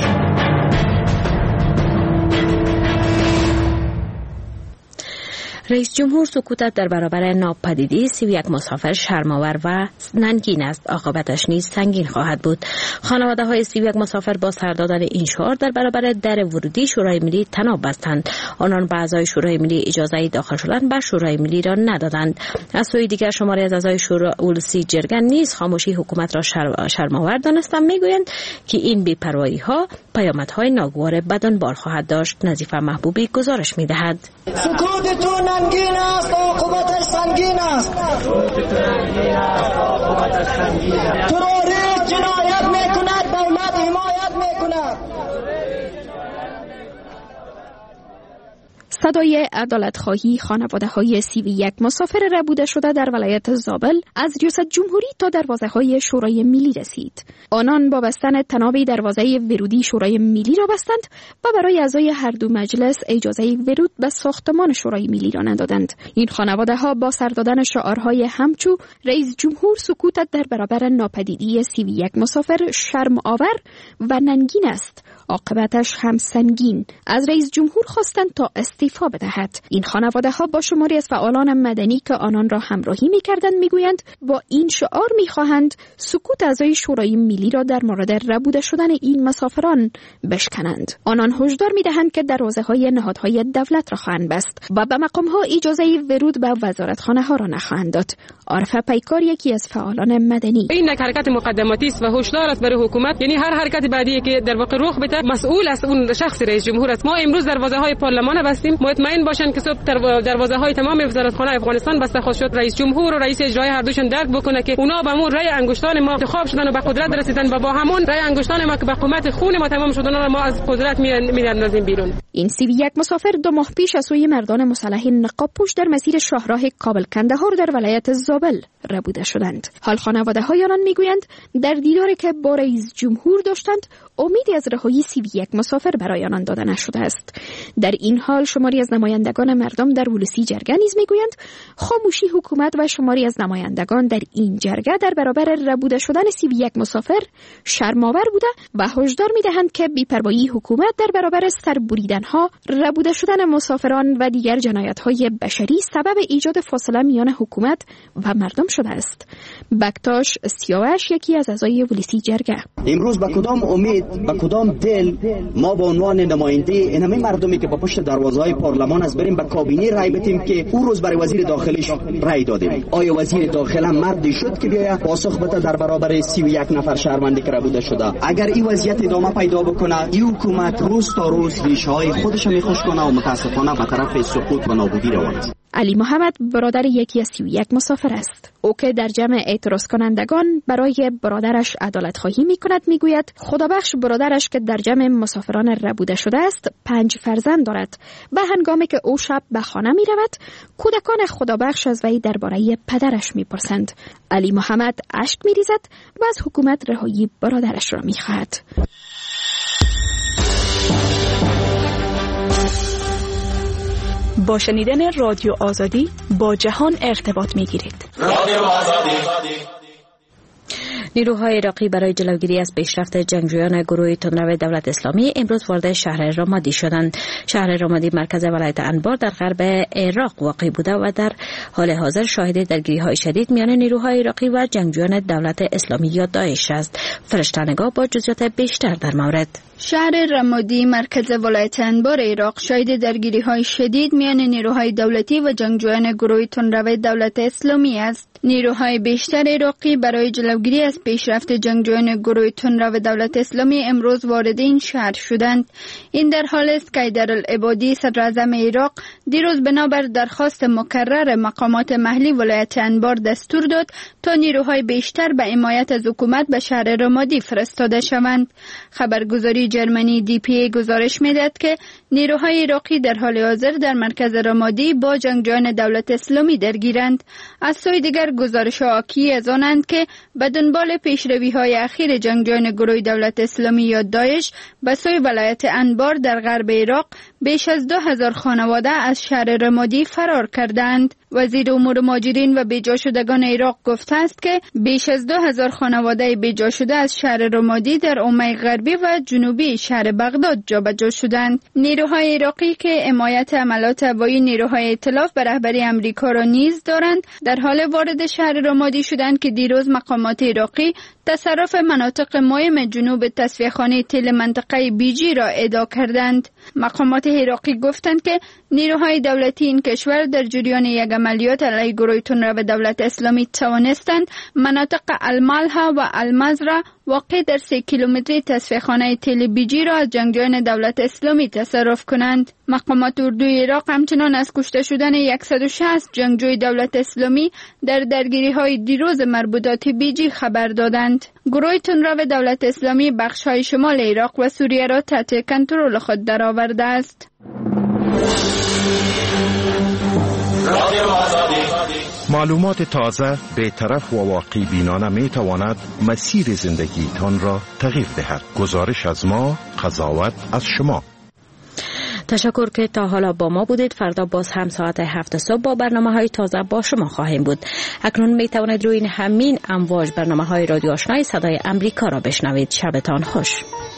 رئیس جمهور سکوتت در برابر ناپدیدی سی و یک مسافر شرم‌آور و ننگین است، عاقبتش نیز سنگین خواهد بود. خانواده های سی و یک مسافر با سر دادن این شعار در برابر در ورودی شورای ملی تناب بستند. آنان به اعضای شورای ملی اجازه داخل شدن به شورای ملی را ندادند. از سوی دیگر شماری از اعضای شورای اولسی جرگه نیز خاموشی حکومت را شرم‌آور دانستند. میگویند که این بی‌پروایی‌ها پیامدهای ناگوار بدنبار خواهد داشت. نظیفه محبوبی گزارش می‌دهد. سکوتتون ننگین است، عاقبتش سنگین است. تروریست جنایت میکند، دولت حمایت میکند. صدای عدالت‌خواهی خانواده‌های سی و یک مسافر ربوده شده در ولایت زابل از ریاست جمهوری تا دروازه‌های شورای ملی رسید. آنان با بستن طناب دروازه ورودی شورای ملی را بستند و برای اعضای هر دو مجلس اجازه ورود به ساختمان شورای ملی را ندادند. این خانواده‌ها با سر دادن شعارهای همچو رئیس جمهور سکوتت در برابر ناپدیدی سی و یک مسافر شرم آور و ننگین است، عاقبتش هم سنگین، از رئیس جمهور خواستند تا استعفا بدهد. این خانواده ها با شماری از فعالان مدنی که آنان را همراهی می‌کردند میگویند با این شعار می‌خواهند سکوت اعضای شورای ملی را در مورد ربوده شدن این مسافران بشکنند. آنان هشدار می‌دهند که دروازه‌های نهادهای دولت را خواهند بست و به مقام‌ها اجازه ورود به وزارتخانه‌ها را نخواهند داد. عارفه پیکار یکی از فعالان مدنی: این یک حرکت مقدماتی است و هشدار است برای حکومت، یعنی هر حرکت بعدی که در واقع رخ بده مسئول است اون شخص رئیس جمهور است. ما امروز دروازه‌های پارلمان بستیم، مطمئن باشن که صبح دروازه‌های تمام وزارتخانه افغانستان بسته خواهد شد. رئیس جمهور و رئیس اجرایی هر دوشون درک بکنه که اونا به همون رأی انگشتان ما انتخاب شدن و به قدرت رسیدن و با همون رأی انگشتان ما که به حکومت خون ما تمام شدن را ما از قدرت می‌اندازیم بیرون. این سی و یک مسافر دو ماه پیش از سوی مردان مسلح نقاب پوش در مسیر شاهراه کابل کندهار در ولایت زابل ربوده شدند. حال خانواده‌های آنان میگویند در دیداری که با رئیس جمهور داشتند امیدی از رهایی سی و یک مسافر برای آنان داده نشده است. در این حال شماری از نمایندگان مردم در ولسی جرگه نیز میگویند خاموشی حکومت و شماری از نمایندگان در این جرگه در برابر ربوده شدن سی و یک مسافر شرم‌آور بوده و هشدار میدهند که بی‌پروایی حکومت در برابر سربریدن‌ها، ربوده شدن مسافران و دیگر جنایت‌های بشری سبب ایجاد فاصله میان حکومت و مردم شده است. بکتاش سیاوش یکی از اعضای ولسی جرگه: امروز با کدام امید، با کدام دل ما به عنوان نماینده این همه مردمی که با پشت دروازه‌های پارلمان از بریم به کابینه رای بدیم که اون روز برای وزیر داخلیش رای دادیم؟ آیا وزیر داخله مردی شد که بیاید پاسخ بده در برابر سی و یک نفر شهروندی که ربوده شده؟ اگر این وضعیت ادامه پیدا بکنه، این حکومت روز تا روز ریشه‌های خودش میخوش کنه و متاسفانه به طرف سقوط و نابودی روان است. علی محمد برادر یکی از سی و یک مسافر است. او که در جمع اعتراض کنندگان برای برادرش عدالت خواهی می کند می گوید خدابخش برادرش که در جمع مسافران ربوده شده است پنج فرزند دارد. به هنگامی که او شب به خانه می رود کودکان خدابخش از وی درباره پدرش می پرسند. علی محمد اشک می ریزد و از حکومت رهایی برادرش را می خواهد. با شنیدن رادیو آزادی با جهان ارتباط می‌گیرید. رادیو آزادی. نیروهای عراقی برای جلوگیری از پیشرفت جنگجویان گروه تندرو دولت اسلامی امروز وارد شهر رامادی شدند. شهر رامادی مرکز ولایت انبار در غرب عراق واقع بوده و در حال حاضر شاهد درگیری‌های شدید میان نیروهای عراقی و جنگجویان دولت اسلامی یا داعش است. فرشته نگاه با جزئیات بیشتر در مورد شهر رمادی مرکز ولایت انبار عراق شاهد درگیری‌های شدید میان نیروهای دولتی و جنگجویان گروه تندرو دولت اسلامی است. نیروهای بیشتر عراقی برای جلوگیری از پیشرفت جنگجویان گروه تندرو دولت اسلامی امروز وارد این شهر شدند. این در حال است که حیدرالعبادی صدر اعظم عراق دیروز بنابر درخواست مکرر مقامات محلی ولایت انبار دستور داد تا نیروهای بیشتر به حمایت از حکومت به شهر رمادی فرستاده شوند. خبرگزاری جرمنی دی پی ای گزارش می‌دهد که نیروهای عراقی در حال حاضر در مرکز رمادی با جنگجویان دولت اسلامی درگیرند. از سوی دیگر گزارش‌ها حاکی از آنند که به دنبال پیشروی‌های اخیر جنگجویان گروه دولت اسلامی یا داعش به سوی ولایت انبار در غرب عراق بیش از دو هزار خانواده از شهر رمادی فرار کردند. وزیر امور مهاجرین و بیجا شدگان عراق گفته است که بیش از دو هزار خانواده بیجا شده از شهر رمادی در حومه غربی و جنوبی شهر بغداد جابجا شدند. نیروهای عراقی که حمایت عملات هوایی نیروهای ائتلاف به رهبری آمریکا را نیز دارند در حال وارد شهر رمادی شدند که دیروز مقامات عراقی تصرف مناطق مهم جنوب تصفیه‌خانه تل منطقه بیجی را ادعا کردند. مقامات عراقی گفتند که نیروهای دولتی این کشور در جریان یک عملیات علیه گروه تندرو دولت اسلامی توانستند مناطق الملحه و المزرعه واقع در سه کیلومتری تصفیه‌خانه تل بیجی را از جنگجویان دولت اسلامی تصرف کنند. مقامات اردوی عراق همچنان از کشته شدن صد و شصت جنگجوی دولت اسلامی در درگیری‌های دیروز مربوطات بیجی خبر دادند. گروه تندرو دولت اسلامی بخش‌های شمال عراق و سوریه را تحت کنترل خود درآورده است. معلومات تازه، بی‌طرف و واقعی بینانه می تواند مسیر زندگیتان را تغییر دهد. گزارش از ما، قضاوت از شما. تشکر که تا حالا با ما بودید. فردا باز هم ساعت هفت صبح با برنامه های تازه با شما خواهیم بود. اکنون می توانید روی همین امواج برنامه های رادیو آشنای صدای امریکا را بشنوید. شبتان خوش.